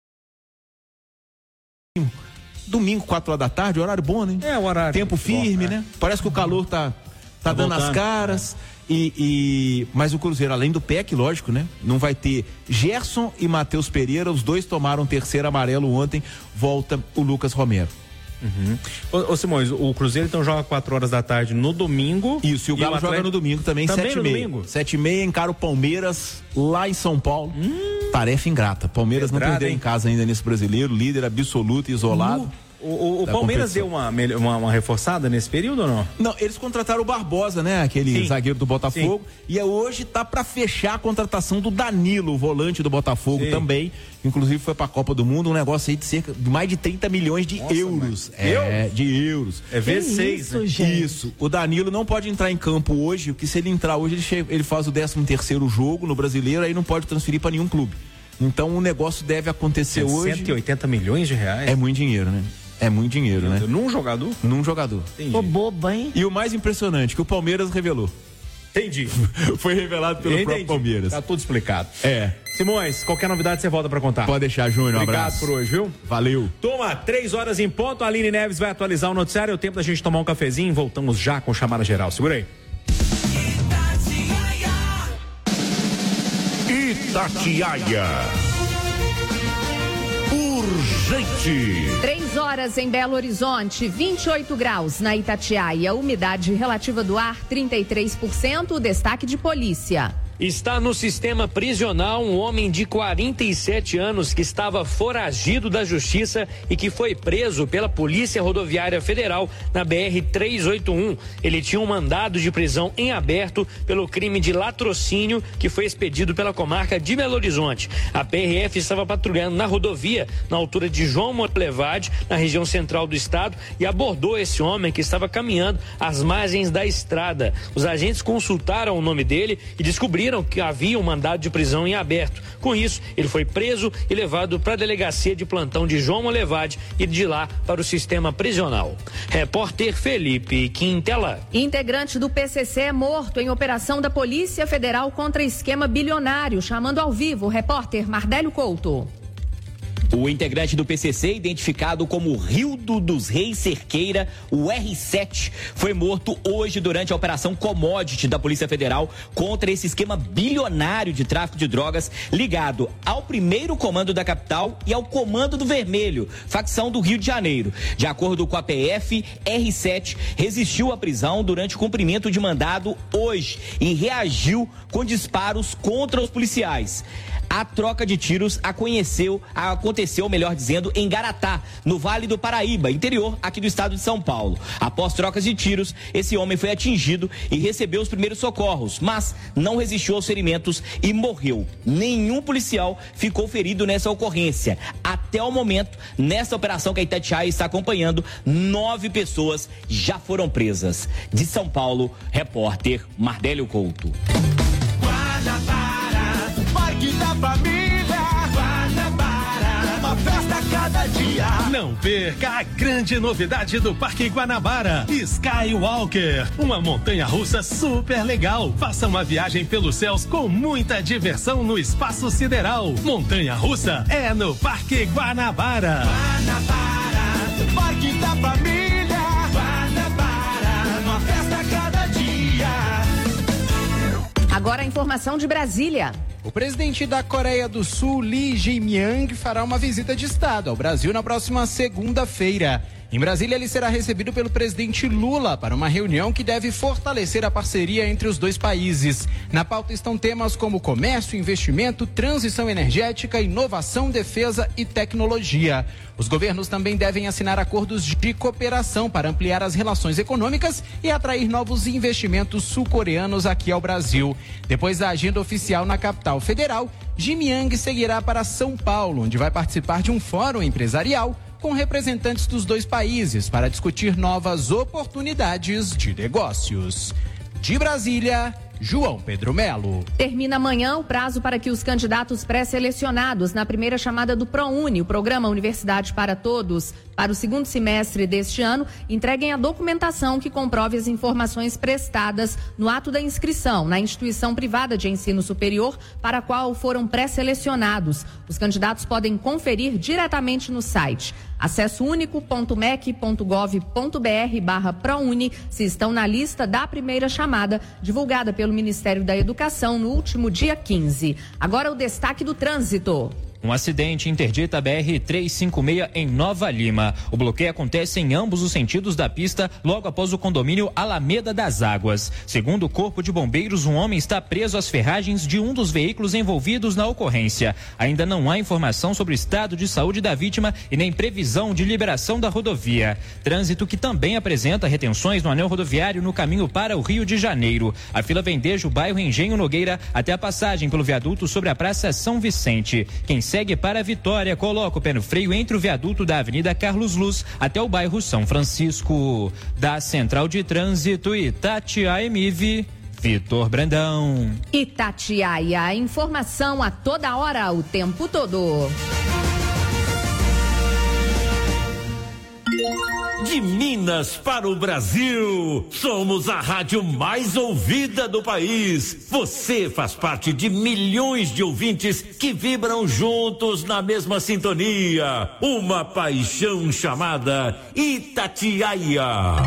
Domingo, quatro horas da tarde, horário bom, né? É, o horário. Tempo firme, bom, né? É. Parece que o calor tá, tá, tá dando voltando, as caras. É. E, e, mas o Cruzeiro, além do Peck, lógico, né? Não vai ter Gerson e Matheus Pereira, os dois tomaram terceiro amarelo ontem, volta o Lucas Romero. Uhum. Ô, ô Simões, o Cruzeiro então joga quatro horas da tarde no domingo. Isso, e o Galo e o joga no domingo também, também sete e meia. sete e meia, encara o Palmeiras lá em São Paulo. Hum. Tarefa ingrata. Palmeiras Pedrada, não perdeu hein? em casa ainda nesse brasileiro, líder absoluto e isolado. Uh. O, o, o Palmeiras deu uma, uma, uma reforçada nesse período ou não? Não, eles contrataram o Barbosa, né? Aquele Sim. zagueiro do Botafogo. Sim. E hoje tá para fechar a contratação do Danilo, o volante do Botafogo Sim. também. Inclusive foi pra Copa do Mundo, um negócio aí de cerca de mais de trinta milhões de Nossa, euros. É, de euros. É vezes seis, né? Gente? Isso. O Danilo não pode entrar em campo hoje, porque se ele entrar hoje, ele, chega, ele faz o décimo terceiro jogo no Brasileiro, aí não pode transferir para nenhum clube. Então o negócio deve acontecer hoje. cento e oitenta milhões de reais? É muito dinheiro, né? É muito dinheiro, né? Num jogador? Num jogador. Ô, bobo, hein? E o mais impressionante, que o Palmeiras revelou. Entendi. Foi revelado pelo Entendi. próprio Palmeiras. Tá tudo explicado. É. Simões, qualquer novidade você volta pra contar. Pode deixar, Júnior. Um Obrigado abraço. por hoje, viu? Valeu. Toma, três horas em ponto. A Aline Neves vai atualizar o noticiário. É o tempo da gente tomar um cafezinho. Voltamos já com chamada geral. Segura aí. Itatiaia. Urgente. Três horas em Belo Horizonte, vinte e oito graus na Itatiaia. Umidade relativa do ar, trinta e três por cento. Destaque de polícia. Está no sistema prisional um homem de quarenta e sete anos que estava foragido da justiça e que foi preso pela Polícia Rodoviária Federal na B R trezentos e oitenta e um. Ele tinha um mandado de prisão em aberto pelo crime de latrocínio que foi expedido pela comarca de Belo Horizonte. A P R F estava patrulhando na rodovia na altura de João Monlevade, na região central do estado, e abordou esse homem que estava caminhando às margens da estrada. Os agentes consultaram o nome dele e descobriram que havia um mandado de prisão em aberto. Com isso, ele foi preso e levado para a delegacia de plantão de João Monlevade e de lá para o sistema prisional. Repórter Felipe Quintela. Integrante do P C C é morto em operação da Polícia Federal contra esquema bilionário. Chamando ao vivo o repórter Mardélio Couto. O integrante do P C C, identificado como Rildo dos Reis Cerqueira, o R sete, foi morto hoje durante a Operação Commodity da Polícia Federal contra esse esquema bilionário de tráfico de drogas ligado ao primeiro comando da capital e ao Comando do Vermelho, facção do Rio de Janeiro. De acordo com a P F, R sete resistiu à prisão durante o cumprimento de mandado hoje e reagiu com disparos contra os policiais. A troca de tiros aconteceu, aconteceu, melhor dizendo, em Garatá, no Vale do Paraíba, interior aqui do estado de São Paulo. Após trocas de tiros, esse homem foi atingido e recebeu os primeiros socorros, mas não resistiu aos ferimentos e morreu. Nenhum policial ficou ferido nessa ocorrência. Até o momento, nessa operação que a Itatiaia está acompanhando, nove pessoas já foram presas. De São Paulo, repórter Mardélio Couto. Parque da Família, Guanabara, uma festa a cada dia. Não perca a grande novidade do Parque Guanabara, Skywalker, uma montanha-russa super legal. Faça uma viagem pelos céus com muita diversão no espaço sideral. Montanha-russa é no Parque Guanabara. Guanabara, Parque da Família, Guanabara, uma festa a cada dia. Agora a informação de Brasília. O presidente da Coreia do Sul, Lee Jae-myung, fará uma visita de estado ao Brasil na próxima segunda-feira. Em Brasília, ele será recebido pelo presidente Lula para uma reunião que deve fortalecer a parceria entre os dois países. Na pauta estão temas como comércio, investimento, transição energética, inovação, defesa e tecnologia. Os governos também devem assinar acordos de cooperação para ampliar as relações econômicas e atrair novos investimentos sul-coreanos aqui ao Brasil. Depois da agenda oficial na capital federal, Jae-myung seguirá para São Paulo, onde vai participar de um fórum empresarial com representantes dos dois países para discutir novas oportunidades de negócios. De Brasília, João Pedro Melo. Termina amanhã o prazo para que os candidatos pré-selecionados na primeira chamada do ProUni, o programa Universidade para Todos, para o segundo semestre deste ano, entreguem a documentação que comprove as informações prestadas no ato da inscrição na instituição privada de ensino superior para a qual foram pré-selecionados. Os candidatos podem conferir diretamente no site acesso único ponto mec ponto gov ponto br barra ProUni se estão na lista da primeira chamada, divulgada pelo Ministério da Educação no último dia quinze. Agora o destaque do trânsito. Um acidente interdita a B R trezentos e cinquenta e seis em Nova Lima. O bloqueio acontece em ambos os sentidos da pista, logo após o condomínio Alameda das Águas. Segundo o Corpo de Bombeiros, um homem está preso às ferragens de um dos veículos envolvidos na ocorrência. Ainda não há informação sobre o estado de saúde da vítima e nem previsão de liberação da rodovia. Trânsito que também apresenta retenções no anel rodoviário no caminho para o Rio de Janeiro. A fila vem desde o bairro Engenho Nogueira até a passagem pelo viaduto sobre a Praça São Vicente. Quem segue para a Vitória coloca o pé no freio entre o viaduto da Avenida Carlos Luz até o bairro São Francisco. Da Central de Trânsito Itatiaia M I V, Vitor Brandão. Itatiaia, informação a toda hora, o tempo todo. De Minas para o Brasil, somos a rádio mais ouvida do país. Você faz parte de milhões de ouvintes que vibram juntos na mesma sintonia. Uma paixão chamada Itatiaia.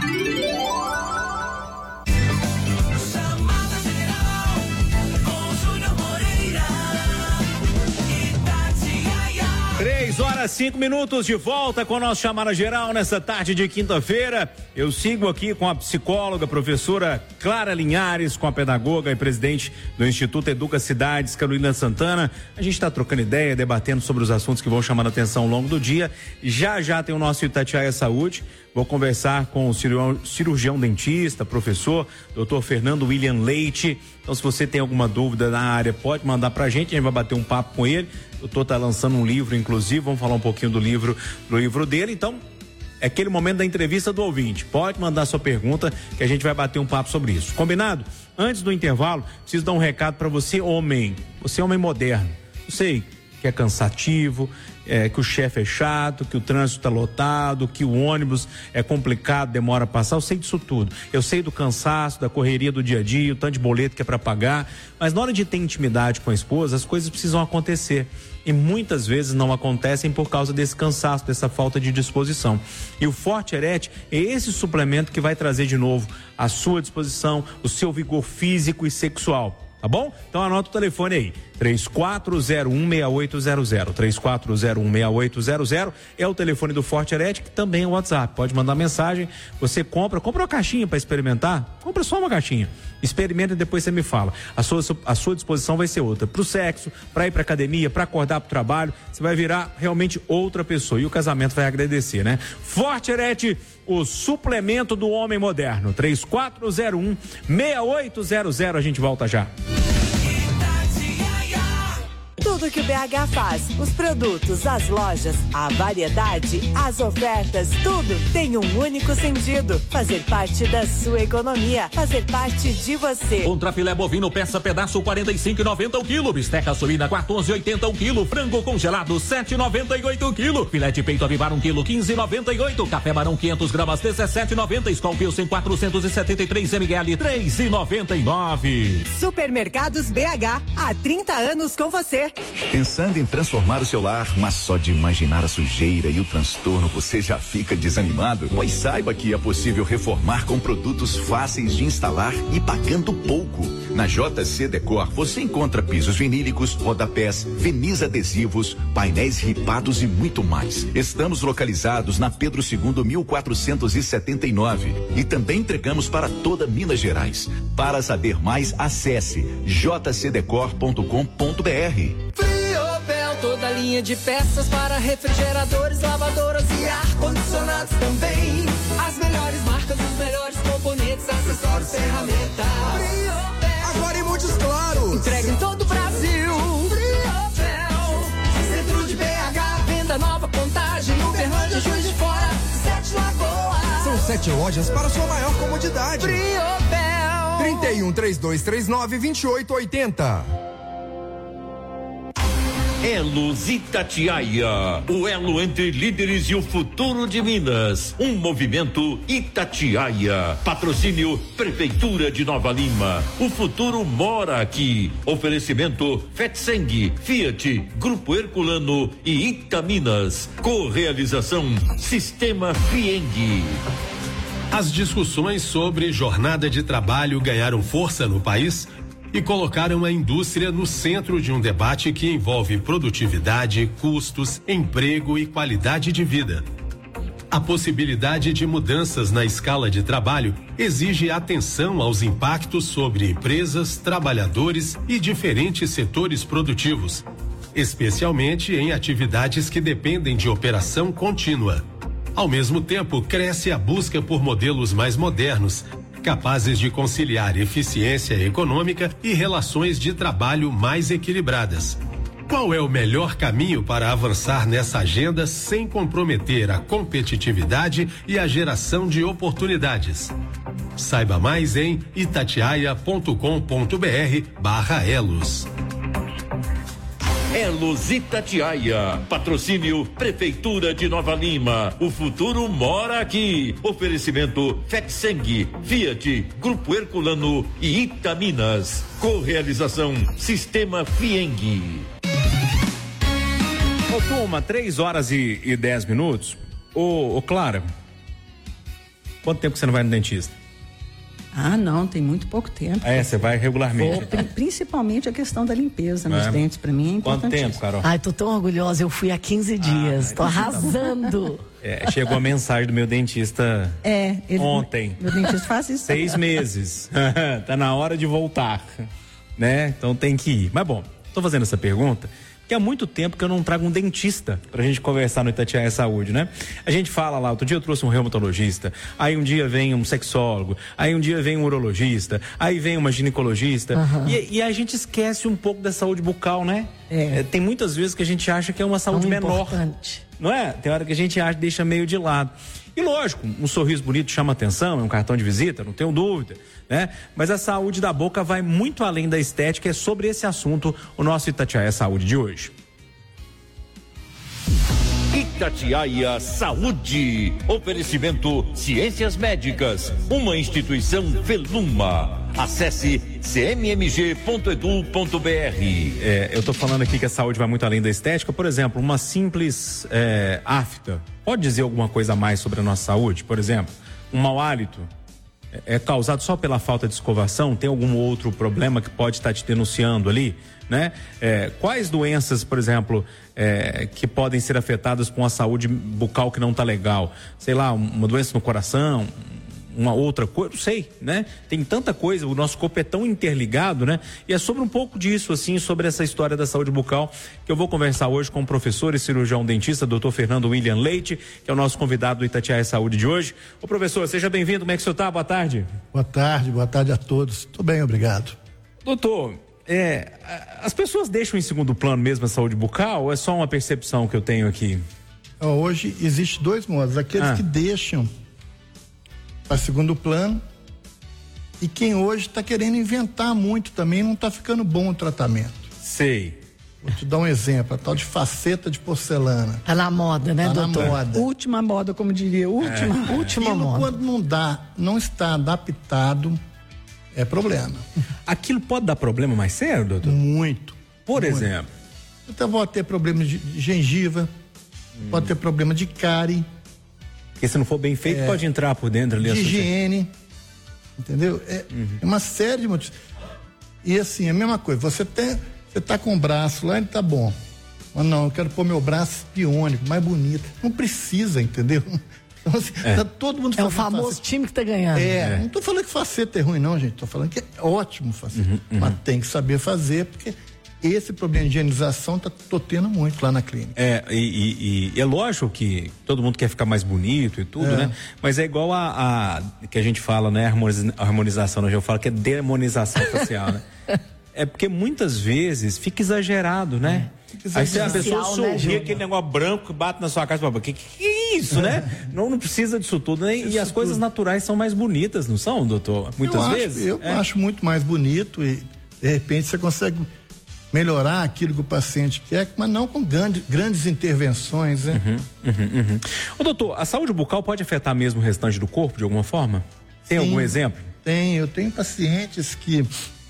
Três horas, cinco minutos de volta com o nosso Chamada Geral nessa tarde de quinta-feira. Eu sigo aqui com a psicóloga, professora Clara Linhares, com a pedagoga e presidente do Instituto Educa Cidades, Carolina Santana. A gente está trocando ideia, debatendo sobre os assuntos que vão chamar a atenção ao longo do dia. Já já tem o nosso Itatiaia Saúde. Vou conversar com o cirurgião, cirurgião dentista, professor, doutor Fernando William Leite. Então, se você tem alguma dúvida na área, pode mandar pra gente, a gente vai bater um papo com ele. O doutor tá lançando um livro, inclusive, vamos falar um pouquinho do livro, do livro dele. Então, é aquele momento da entrevista do ouvinte. Pode mandar sua pergunta que a gente vai bater um papo sobre isso. Combinado? Antes do intervalo, preciso dar um recado para você, homem. Você é homem moderno. Eu sei que é cansativo, é, que o chefe é chato, que o trânsito está lotado, que o ônibus é complicado, demora a passar. Eu sei disso tudo. Eu sei do cansaço, da correria do dia a dia, o tanto de boleto que é para pagar. Mas na hora de ter intimidade com a esposa, as coisas precisam acontecer. E muitas vezes não acontecem por causa desse cansaço, dessa falta de disposição. E o Forte Erete é esse suplemento que vai trazer de novo à sua disposição o seu vigor físico e sexual. Tá bom? Então anota o telefone aí, três quatro zero um, seis oito zero zero, três quatro zero um, seis oito zero zero é o telefone do Forte Erete, que também é o WhatsApp. Pode mandar mensagem, você compra, compra uma caixinha para experimentar, compra só uma caixinha, experimenta e depois você me fala. A sua, a sua disposição vai ser outra, pro sexo, para ir pra academia, para acordar pro trabalho, você vai virar realmente outra pessoa e o casamento vai agradecer, né? Forte Erete, o suplemento do homem moderno, três quatro zero um, seis oito zero zero, a gente volta já. Tudo que o B H faz, os produtos, as lojas, a variedade, as ofertas, tudo tem um único sentido: fazer parte da sua economia, fazer parte de você. Contrafilé bovino peça pedaço quarenta e cinco e noventa o quilo, bisteca suína quatorze e oitenta o quilo, frango congelado sete e noventa e oito o quilo, filé de peito avivar um quilo quinze e noventa e oito, café Barão quinhentas gramas dezessete e noventa, Skol Pilsen quatrocentos e setenta e três mililitros três e noventa e nove. Supermercados B H, há trinta anos com você. Pensando em transformar o seu lar, mas só de imaginar a sujeira e o transtorno você já fica desanimado? Pois saiba que é possível reformar com produtos fáceis de instalar e pagando pouco. Na J C Decor você encontra pisos vinílicos, rodapés, verniz adesivos, painéis ripados e muito mais. Estamos localizados na Pedro segundo mil quatrocentos e setenta e nove e também entregamos para toda Minas Gerais. Para saber mais, acesse j c decor ponto com ponto b r. Friobel, toda linha de peças para refrigeradores, lavadoras e ar-condicionados também. As melhores marcas, os melhores componentes, acessórios, ferramentas. Friobel. Agora em Montes Claros. Entrega em todo o Brasil. Friobel. Centro de B H, venda nova, Contagem, Uberlândia, Juiz de Fora, Sete Lagoas. São sete lojas para sua maior comodidade. Friobel. trinta e um, trinta e dois trinta e nove, vinte e oito oitenta. Elos Itatiaia, o elo entre líderes e o futuro de Minas. Um movimento Itatiaia. Patrocínio Prefeitura de Nova Lima. O futuro mora aqui. Oferecimento Fetseng, Fiat, Grupo Herculano e Itaminas. Correalização Sistema Fieng. As discussões sobre jornada de trabalho ganharam força no país. e colocaram a indústria no centro de um debate que envolve produtividade, custos, emprego e qualidade de vida. A possibilidade de mudanças na escala de trabalho exige atenção aos impactos sobre empresas, trabalhadores e diferentes setores produtivos, especialmente em atividades que dependem de operação contínua. Ao mesmo tempo, cresce a busca por modelos mais modernos, capazes de conciliar eficiência econômica e relações de trabalho mais equilibradas. Qual é o melhor caminho para avançar nessa agenda sem comprometer a competitividade e a geração de oportunidades? Saiba mais em itatiaia ponto com ponto br barra Elos. Elos Itatiaia, patrocínio Prefeitura de Nova Lima, o futuro mora aqui. Oferecimento Fexeng, Fiat, Grupo Herculano e Itaminas. Correalização Sistema Fieng. Ô turma, três horas e, e dez minutos. Ô, ô Clara, quanto tempo você não vai no dentista? Ah, não, tem muito pouco tempo. É, você vai regularmente. Vou, pri- principalmente a questão da limpeza nos É. dentes, pra mim é Quanto importantíssimo. tempo, Carol? Ai, tô tão orgulhosa, eu fui há quinze dias, tô arrasando. É, chegou a mensagem do meu dentista É, ele, ontem. Meu dentista faz isso. Seis meses. Tá na hora de voltar, né? Então tem que ir. Mas bom, tô fazendo essa pergunta porque há muito tempo que eu não trago um dentista pra gente conversar no Itatiaia Saúde, né? A gente fala lá, outro dia eu trouxe um reumatologista, aí um dia vem um sexólogo, aí um dia vem um urologista, aí vem uma ginecologista, Uhum. e, e a gente esquece um pouco da saúde bucal, né? É. É, tem muitas vezes que a gente acha que é uma saúde Tão menor. importante. Não é? Tem hora que a gente acha, deixa meio de lado. E lógico, um sorriso bonito chama atenção, é um cartão de visita, não tenho dúvida, né? Mas a saúde da boca vai muito além da estética, é sobre esse assunto o nosso Itatiaia Saúde de hoje. Itatiaia Saúde. Oferecimento Ciências Médicas, uma instituição Veluma. Acesse c m m g ponto e d u ponto b r. É, eu tô falando aqui que a saúde vai muito além da estética. Por exemplo, uma simples é, afta pode dizer alguma coisa a mais sobre a nossa saúde? Por exemplo, um mau hálito é, é causado só pela falta de escovação? Tem algum outro problema que pode estar te denunciando ali? Né? É, quais doenças, por exemplo, é, que podem ser afetadas com a saúde bucal que não está legal? Sei lá, uma doença no coração, uma outra coisa, não sei, né? Tem tanta coisa, o nosso corpo é tão interligado, né? E é sobre um pouco disso, assim, sobre essa história da saúde bucal, que eu vou conversar hoje com o professor e cirurgião dentista, doutor Fernando William Leite, que é o nosso convidado do Itatiaia Saúde de hoje. Ô professor, seja bem-vindo, como é que o senhor está? Boa tarde. Boa tarde, boa tarde a todos. Tudo bem, obrigado. Doutor, é, as pessoas deixam em segundo plano mesmo a saúde bucal ou é só uma percepção que eu tenho aqui? Hoje existe dois modos, aqueles Ah. que deixam para segundo plano e quem hoje está querendo inventar muito também, não está ficando bom o tratamento. Sei. Vou te dar um exemplo, a tal de faceta de porcelana. Tá na moda, né, Tá na doutor? moda. Última moda, como diria, última, É. última Aquilo, moda. quando não dá, não está adaptado, é problema. Aquilo pode dar problema mais sério, doutor? Muito. Por muito. exemplo? Então pode ter problema de de gengiva, Hum. pode ter problema de cárie. Porque se não for bem feito, É. pode entrar por dentro ali. De a sujeira. higiene, entendeu? É, é uma série de motivos. E assim, a mesma coisa, você tem, você tá com o braço lá, ele tá bom. Mas não, eu quero pôr meu braço biônico, mais bonito. Não precisa, entendeu? Então, assim, É. tá todo mundo É o fazendo famoso faceta. time que tá ganhando. É, não tô falando que faceta é ruim, não, gente. Tô falando que é ótimo faceta. Mas tem que saber fazer, porque esse problema de higienização tá, tô tendo muito lá na clínica. É, e, e- e é lógico que todo mundo quer ficar mais bonito e tudo, É. né? Mas é igual a, a que a gente fala, né? Harmoniza- harmonização, né? Eu falo que é demonização facial, né? É porque muitas vezes fica exagerado, né? Fica Aí se a pessoa exagerado, né, sorri, Júnior? aquele negócio branco que bate na sua cara, você fala, que que é isso, né? Não, não precisa disso tudo, né? E as coisas naturais são mais bonitas, não são, doutor? Muitas eu vezes. Acho, eu É. acho muito mais bonito e, de repente, você consegue melhorar aquilo que o paciente quer, mas não com grande, grandes intervenções, né? Uhum, uhum. Ô, doutor, a saúde bucal pode afetar mesmo o restante do corpo, de alguma forma? Tem Sim, algum exemplo? Tem, eu tenho pacientes que,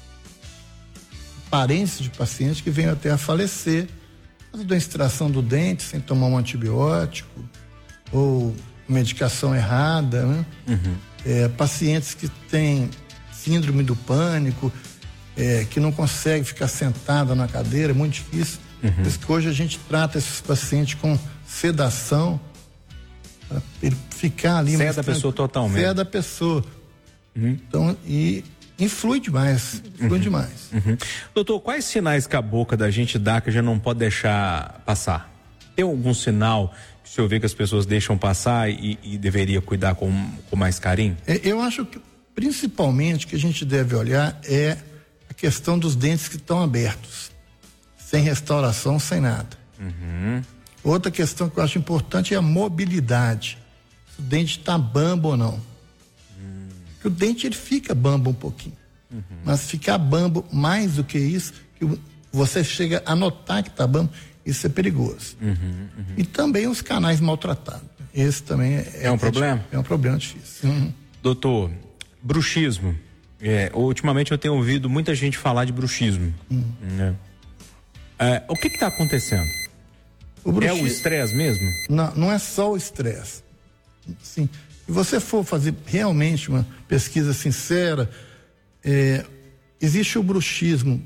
parentes de pacientes que vêm até a falecer, por causa da extração do dente sem tomar um antibiótico, ou medicação errada, né? É, pacientes que têm síndrome do pânico, é, que não consegue ficar sentada na cadeira, é muito difícil. Uhum. Por isso que hoje a gente trata esses pacientes com sedação, para ele ficar ali. Seda a pessoa totalmente. Seda a pessoa. Uhum. Então, e influi demais, influi uhum. demais. Uhum. Doutor, quais sinais que a boca da gente dá que a gente não pode deixar passar? Tem algum sinal que o senhor vê que as pessoas deixam passar e, e deveria cuidar com, com mais carinho? É, eu acho que, principalmente, que a gente deve olhar é a questão dos dentes que estão abertos, sem restauração, sem nada. Uhum. Outra questão que eu acho importante é a mobilidade. Se o dente está bambo ou não. Uhum. Porque o dente ele fica bambo um pouquinho. Uhum. Mas ficar bambo mais do que isso, que você chega a notar que está bambo, isso é perigoso. Uhum, uhum. E também os canais maltratados. Esse também é, é um é, problema? É um problema difícil. Uhum. Doutor, bruxismo. É, ultimamente eu tenho ouvido muita gente falar de bruxismo. Uhum. Né? É, o que está acontecendo? O bruxi... É o estresse mesmo? Não, não é só o estresse. Sim. Se você for fazer realmente uma pesquisa sincera, é, existe o bruxismo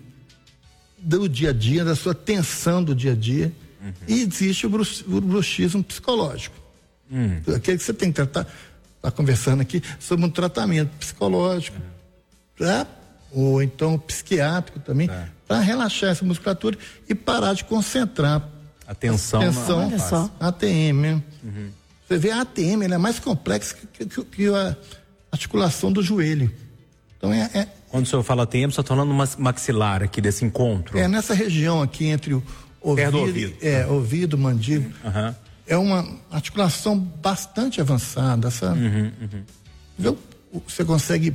do dia a dia, da sua tensão do dia a dia, uhum. e existe o, brux, o bruxismo psicológico. Uhum. Aquele que você tem que tratar, está conversando aqui sobre um tratamento psicológico, uhum. pra, ou então psiquiátrico também, tá. para relaxar essa musculatura e parar de concentrar atenção, atenção na só. A T M. Uhum. Você vê a A T M, ela é mais complexa que, que, que a articulação do joelho. Então é, é Quando o senhor fala A T M, você está falando maxilar aqui desse encontro? É nessa região aqui entre o ouvido, ouvido. É, ouvido, mandíbula. Uhum. É uma articulação bastante avançada, sabe? Uhum, uhum. Viu? Você consegue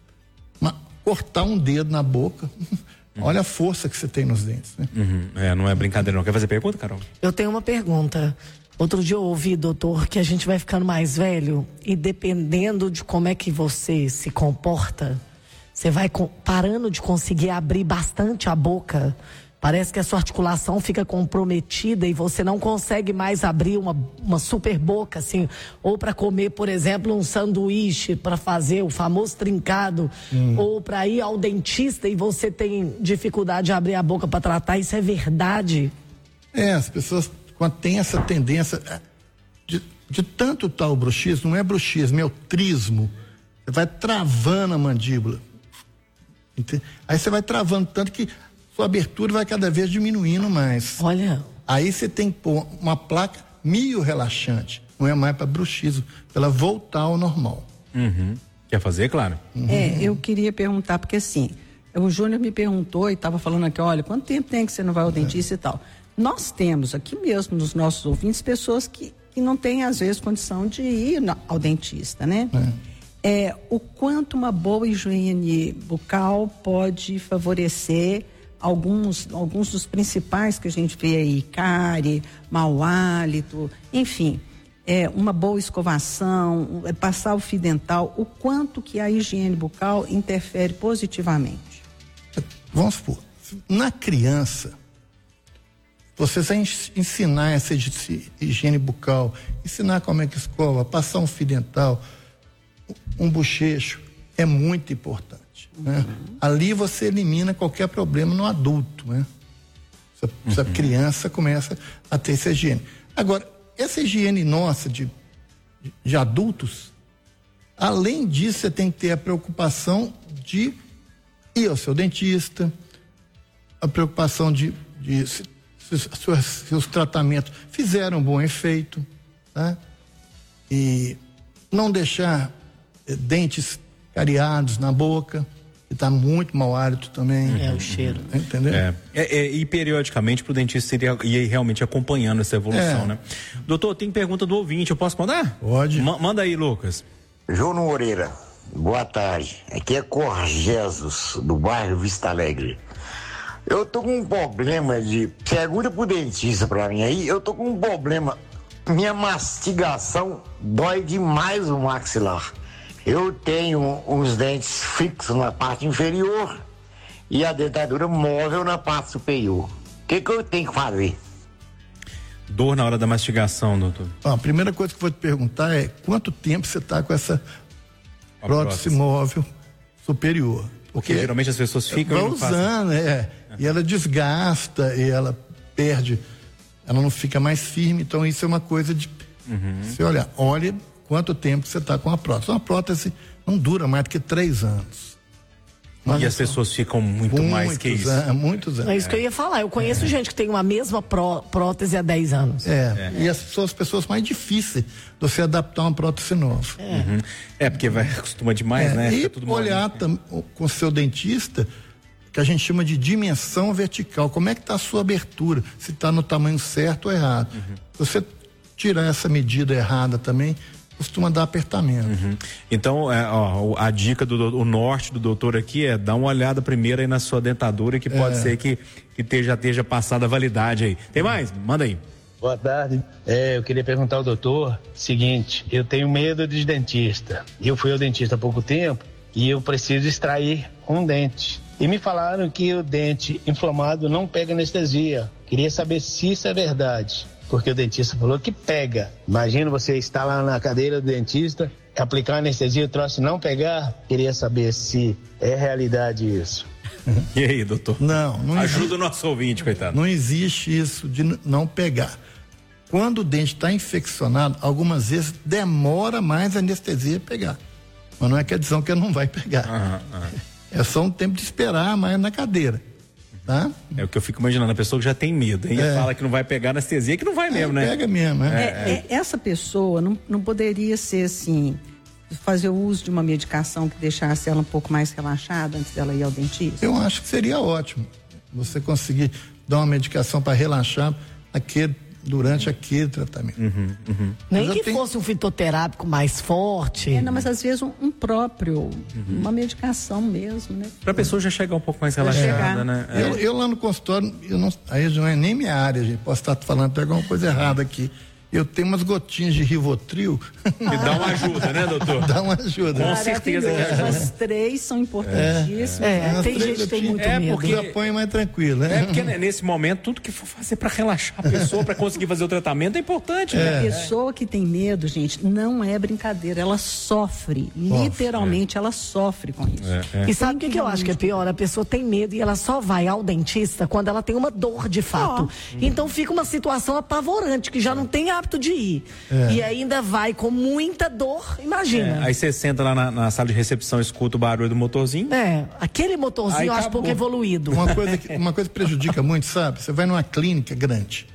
uma, cortar um dedo na boca. Uhum. Olha a força que você tem nos dentes, né? Uhum. É, não é brincadeira não. Quer fazer pergunta, Carol? Eu tenho uma pergunta. Outro dia eu ouvi, doutor, que a gente vai ficando mais velho e dependendo de como é que você se comporta, você vai parando de conseguir abrir bastante a boca. Parece que a sua articulação fica comprometida e você não consegue mais abrir uma, uma super boca, assim. Ou para comer, por exemplo, um sanduíche, para fazer o famoso trincado. Hum. Ou para ir ao dentista e você tem dificuldade de abrir a boca para tratar. Isso é verdade? É, as pessoas quando tem essa tendência de, de tanto tal bruxismo, não é bruxismo, é o trismo. Você vai travando a mandíbula. Entende? Aí você vai travando tanto que sua abertura vai cada vez diminuindo mais. Olha. Aí você tem que pôr uma placa meio relaxante. Não é mais para bruxismo, para ela voltar ao normal. Uhum. Quer fazer, claro? Uhum. É, eu queria perguntar, porque assim, o Júnior me perguntou e estava falando aqui, olha, quanto tempo tem que você não vai ao dentista é. e tal? Nós temos aqui mesmo, nos nossos ouvintes, pessoas que, que não têm, às vezes, condição de ir ao dentista, né? É. É, o quanto uma boa higiene bucal pode favorecer alguns, alguns dos principais que a gente vê aí, cárie, mau hálito, enfim, é, uma boa escovação, é, passar o fio dental, o quanto que a higiene bucal interfere positivamente? Vamos supor, na criança, você vai ensinar essa higiene bucal, ensinar como é que escova, passar um fio dental, um bochecho, é muito importante. Uhum. Né? Ali você elimina qualquer problema no adulto, né? Essa, uhum. essa criança começa a ter essa higiene. Agora, essa higiene nossa de, de adultos, além disso, você tem que ter a preocupação de ir ao seu dentista, a preocupação de, de se, se, se, se os tratamentos fizeram um bom efeito, tá? E não deixar eh, dentes cariados na boca, que está muito mau hálito também. É, o cheiro. Entendeu? É, é, é, e periodicamente para o dentista ir realmente acompanhando essa evolução, é. né? Doutor, tem pergunta do ouvinte, eu posso mandar? Pode. M- manda aí, Lucas. João Moreira, boa tarde. Aqui é Corgesos, do bairro Vista Alegre. Eu tô com um problema de... Pergunta pro dentista pra mim aí, eu tô com um problema. Minha mastigação dói demais o maxilar. Eu tenho uns dentes fixos na parte inferior e a dentadura móvel na parte superior. O que que eu tenho que fazer? Dor na hora da mastigação, doutor? Ah, a primeira coisa que eu vou te perguntar é quanto tempo você está com essa a prótese, prótese móvel superior. Porque geralmente as pessoas ficam vai usando, é, e ela desgasta, e ela perde, ela não fica mais firme, então isso é uma coisa de uhum. você olhar, olha quanto tempo você está com a prótese. Uma prótese não dura mais do que três anos. Mas e as pessoas ficam muito mais que isso. Anos, muitos anos. É isso que eu ia falar. Eu conheço é. gente que tem uma mesma pró prótese há dez anos. É, é. E as pessoas, as pessoas mais difíceis de você adaptar uma prótese nova. É, uhum. é porque vai acostuma demais, é. né? E tudo olhar tam, com o seu dentista, que a gente chama de dimensão vertical. Como é que está a sua abertura? Se está no tamanho certo ou errado. Uhum. Se você tirar essa medida errada também, costuma dar apertamento. Uhum. Então, é, ó, a dica do o norte do doutor aqui é dar uma olhada primeiro aí na sua dentadura, que pode é. ser que, que esteja, esteja passada a validade aí. Tem mais? Manda aí. Boa tarde. É, eu queria perguntar ao doutor, seguinte, eu tenho medo de dentista. Eu fui ao dentista há pouco tempo e eu preciso extrair um dente. E me falaram que o dente inflamado não pega anestesia. Queria saber se isso é verdade. Porque o dentista falou que pega. Imagina você estar lá na cadeira do dentista, aplicar anestesia e o troço não pegar. Queria saber se é realidade isso. E aí, doutor? Não, não ajuda existe, o nosso ouvinte, coitado. Não existe isso de não pegar. Quando o dente está infeccionado, algumas vezes demora mais a anestesia pegar. Mas não é quer dizer que ele não vai pegar. Uhum, uhum. É só um tempo de esperar mais na cadeira. Tá? É o que eu fico imaginando, a pessoa que já tem medo, hein? É. Fala que não vai pegar anestesia, que não vai mesmo, é, né? Pega mesmo, né? É, é. É, essa pessoa não, não poderia ser assim, fazer o uso de uma medicação que deixasse ela um pouco mais relaxada antes dela ir ao dentista? Eu acho que seria ótimo você conseguir dar uma medicação para relaxar aquele, durante aquele tratamento. Uhum, uhum. Nem que tenho... fosse um fitoterápico mais forte. É, não, mas às vezes um, um próprio, uhum. uma medicação mesmo, né? Pra pessoa já chegar um pouco mais relaxada, é. né? É. Eu, eu lá no consultório, eu não, aí não é nem minha área, gente. Posso estar falando até alguma coisa errada aqui. Eu tenho umas gotinhas de Rivotril. Que dá uma ajuda, né, doutor? Dá uma ajuda. Com certeza que ajuda. As três são importantíssimas. É, é, tem gente que tem muito é medo. Porque apanha mais tranquilo, né? É porque né, nesse momento, tudo que for fazer para relaxar a pessoa, para conseguir fazer o tratamento é importante. É. Né? A pessoa que tem medo, gente, não é brincadeira. Ela sofre. Nossa, literalmente, é. ela sofre com isso. É, é. E sabe o que, que eu acho que é pior? A pessoa tem medo e ela só vai ao dentista quando ela tem uma dor de fato. Oh. Então fica uma situação apavorante, que já não tem hábito de ir. É. E ainda vai com muita dor, imagina. É, aí você senta lá na, na sala de recepção, escuta o barulho do motorzinho. É, aquele motorzinho aí eu acho pouco evoluído. Uma coisa que, uma coisa que prejudica muito, sabe? Você vai numa clínica grande,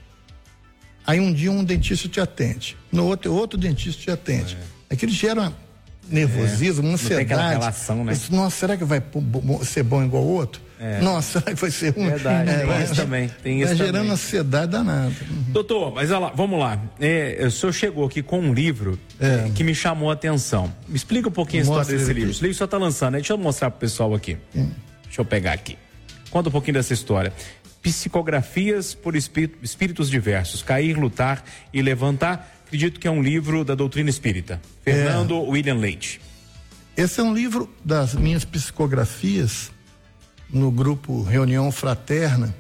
aí um dia um dentista te atende, no outro outro dentista te atende. É. Aquilo gera nervosismo, é. uma ansiedade. Não tem aquela relação, né? Nossa, será que vai ser bom igual o outro? É. Nossa, será que vai ser ruim? Verdade, é, tem isso também. Tem vai isso gerando também. ansiedade danada. Doutor, mas olha lá, vamos lá. É, o senhor chegou aqui com um livro é. que me chamou a atenção. Me explica um pouquinho a história Mostra desse livro. Esse livro só está lançando, né? Deixa eu mostrar pro pessoal aqui. Hum. Deixa eu pegar aqui. Conta um pouquinho dessa história. Psicografias por espírito, espíritos diversos. Cair, lutar e levantar. Acredito que é um livro da doutrina espírita. Fernando é. William Leite. Esse é um livro das minhas psicografias no grupo Reunião Fraterna,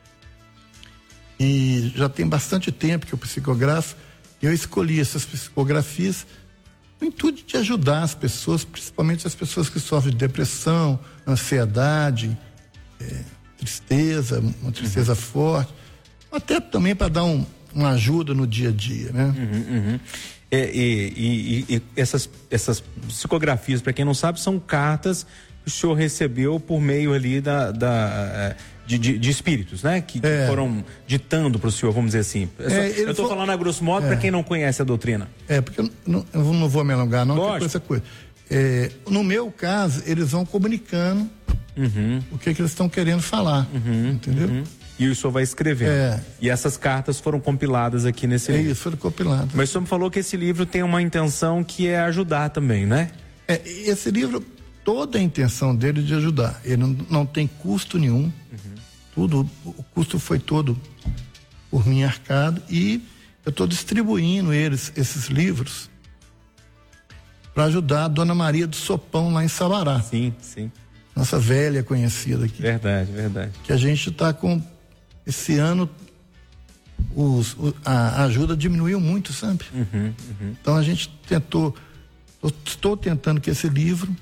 e já tem bastante tempo que eu psicografo. Eu escolhi essas psicografias no intuito de ajudar as pessoas, principalmente as pessoas que sofrem de depressão, ansiedade, é, tristeza, uma tristeza uhum. forte, até também para dar um, uma ajuda no dia a dia, né? Uhum, uhum. É, e, e, e essas, essas psicografias, para quem não sabe, são cartas que o senhor recebeu por meio ali da, da de, de, de espíritos, né? Que, que é. foram ditando para o senhor, vamos dizer assim. Eu, é, eu estou for... falando a grosso modo é. para quem não conhece a doutrina. É, porque eu não, eu não vou me alongar, não, com essa coisa. É, no meu caso, eles vão comunicando uhum. o que, que eles estão querendo falar, uhum. entendeu? Uhum. E o senhor vai escrevendo. É. E essas cartas foram compiladas aqui nesse é livro. Isso, foram compiladas. Mas o senhor me falou que esse livro tem uma intenção que é ajudar também, né? É, esse livro, toda a intenção dele é de ajudar. Ele não, não tem custo nenhum. Uhum. Tudo, o custo foi todo por mim arcado. E eu estou distribuindo eles, esses livros para ajudar a Dona Maria do Sopão lá em Sabará. Sim, sim. Nossa velha conhecida aqui. Verdade, verdade. Que a gente está com... Esse ano os, o, a ajuda diminuiu muito, sabe? Uhum, uhum. Então a gente tentou, eu estou tentando que esse livro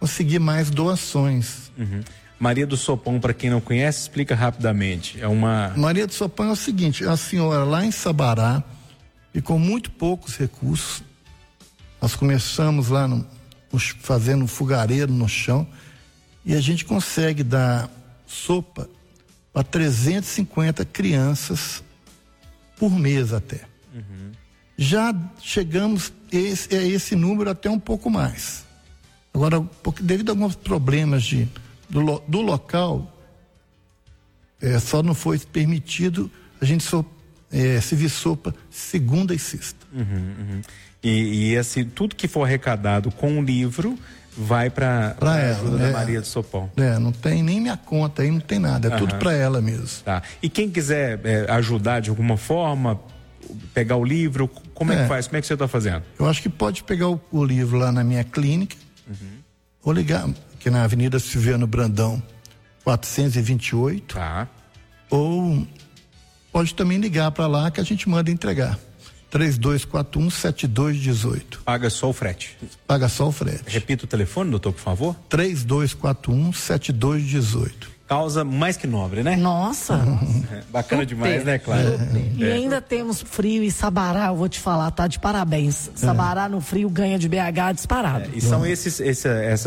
conseguir mais doações. Uhum. Maria do Sopão, para quem não conhece, explica rapidamente. É uma. Maria do Sopão é o seguinte: a senhora lá em Sabará e com muito poucos recursos, nós começamos lá no, fazendo um fogareiro no chão e a gente consegue dar sopa para trezentas e cinquenta crianças por mês até. Uhum. Já chegamos esse, a esse número até um pouco mais. Agora, porque devido a alguns problemas de Do, do local, é, só não foi permitido a gente so, é, servir sopa segunda e sexta. Uhum, uhum. E, e assim, tudo que for arrecadado com o livro vai para a ajuda é, da Maria do Sopão. É, não tem nem minha conta aí, não tem nada, é uhum. tudo para ela mesmo. Tá. E quem quiser é, ajudar de alguma forma, pegar o livro, como é, é que faz? Como é que você está fazendo? Eu acho que pode pegar o, o livro lá na minha clínica, uhum. ou ligar que na Avenida Silviano Brandão, quatrocentos e vinte e oito. Tá. Ou pode também ligar para lá que a gente manda entregar. três dois quatro um, sete dois um oito. Paga só o frete. Paga só o frete. Repita o telefone, doutor, por favor. três dois quatro um, sete dois um oito. Causa mais que nobre, né? Nossa. É, bacana Super. demais, né, Cláudia? É. E ainda temos frio e Sabará, eu vou te falar, tá de parabéns. Sabará é. no frio ganha de B H disparado. É, e são esses, esse, essas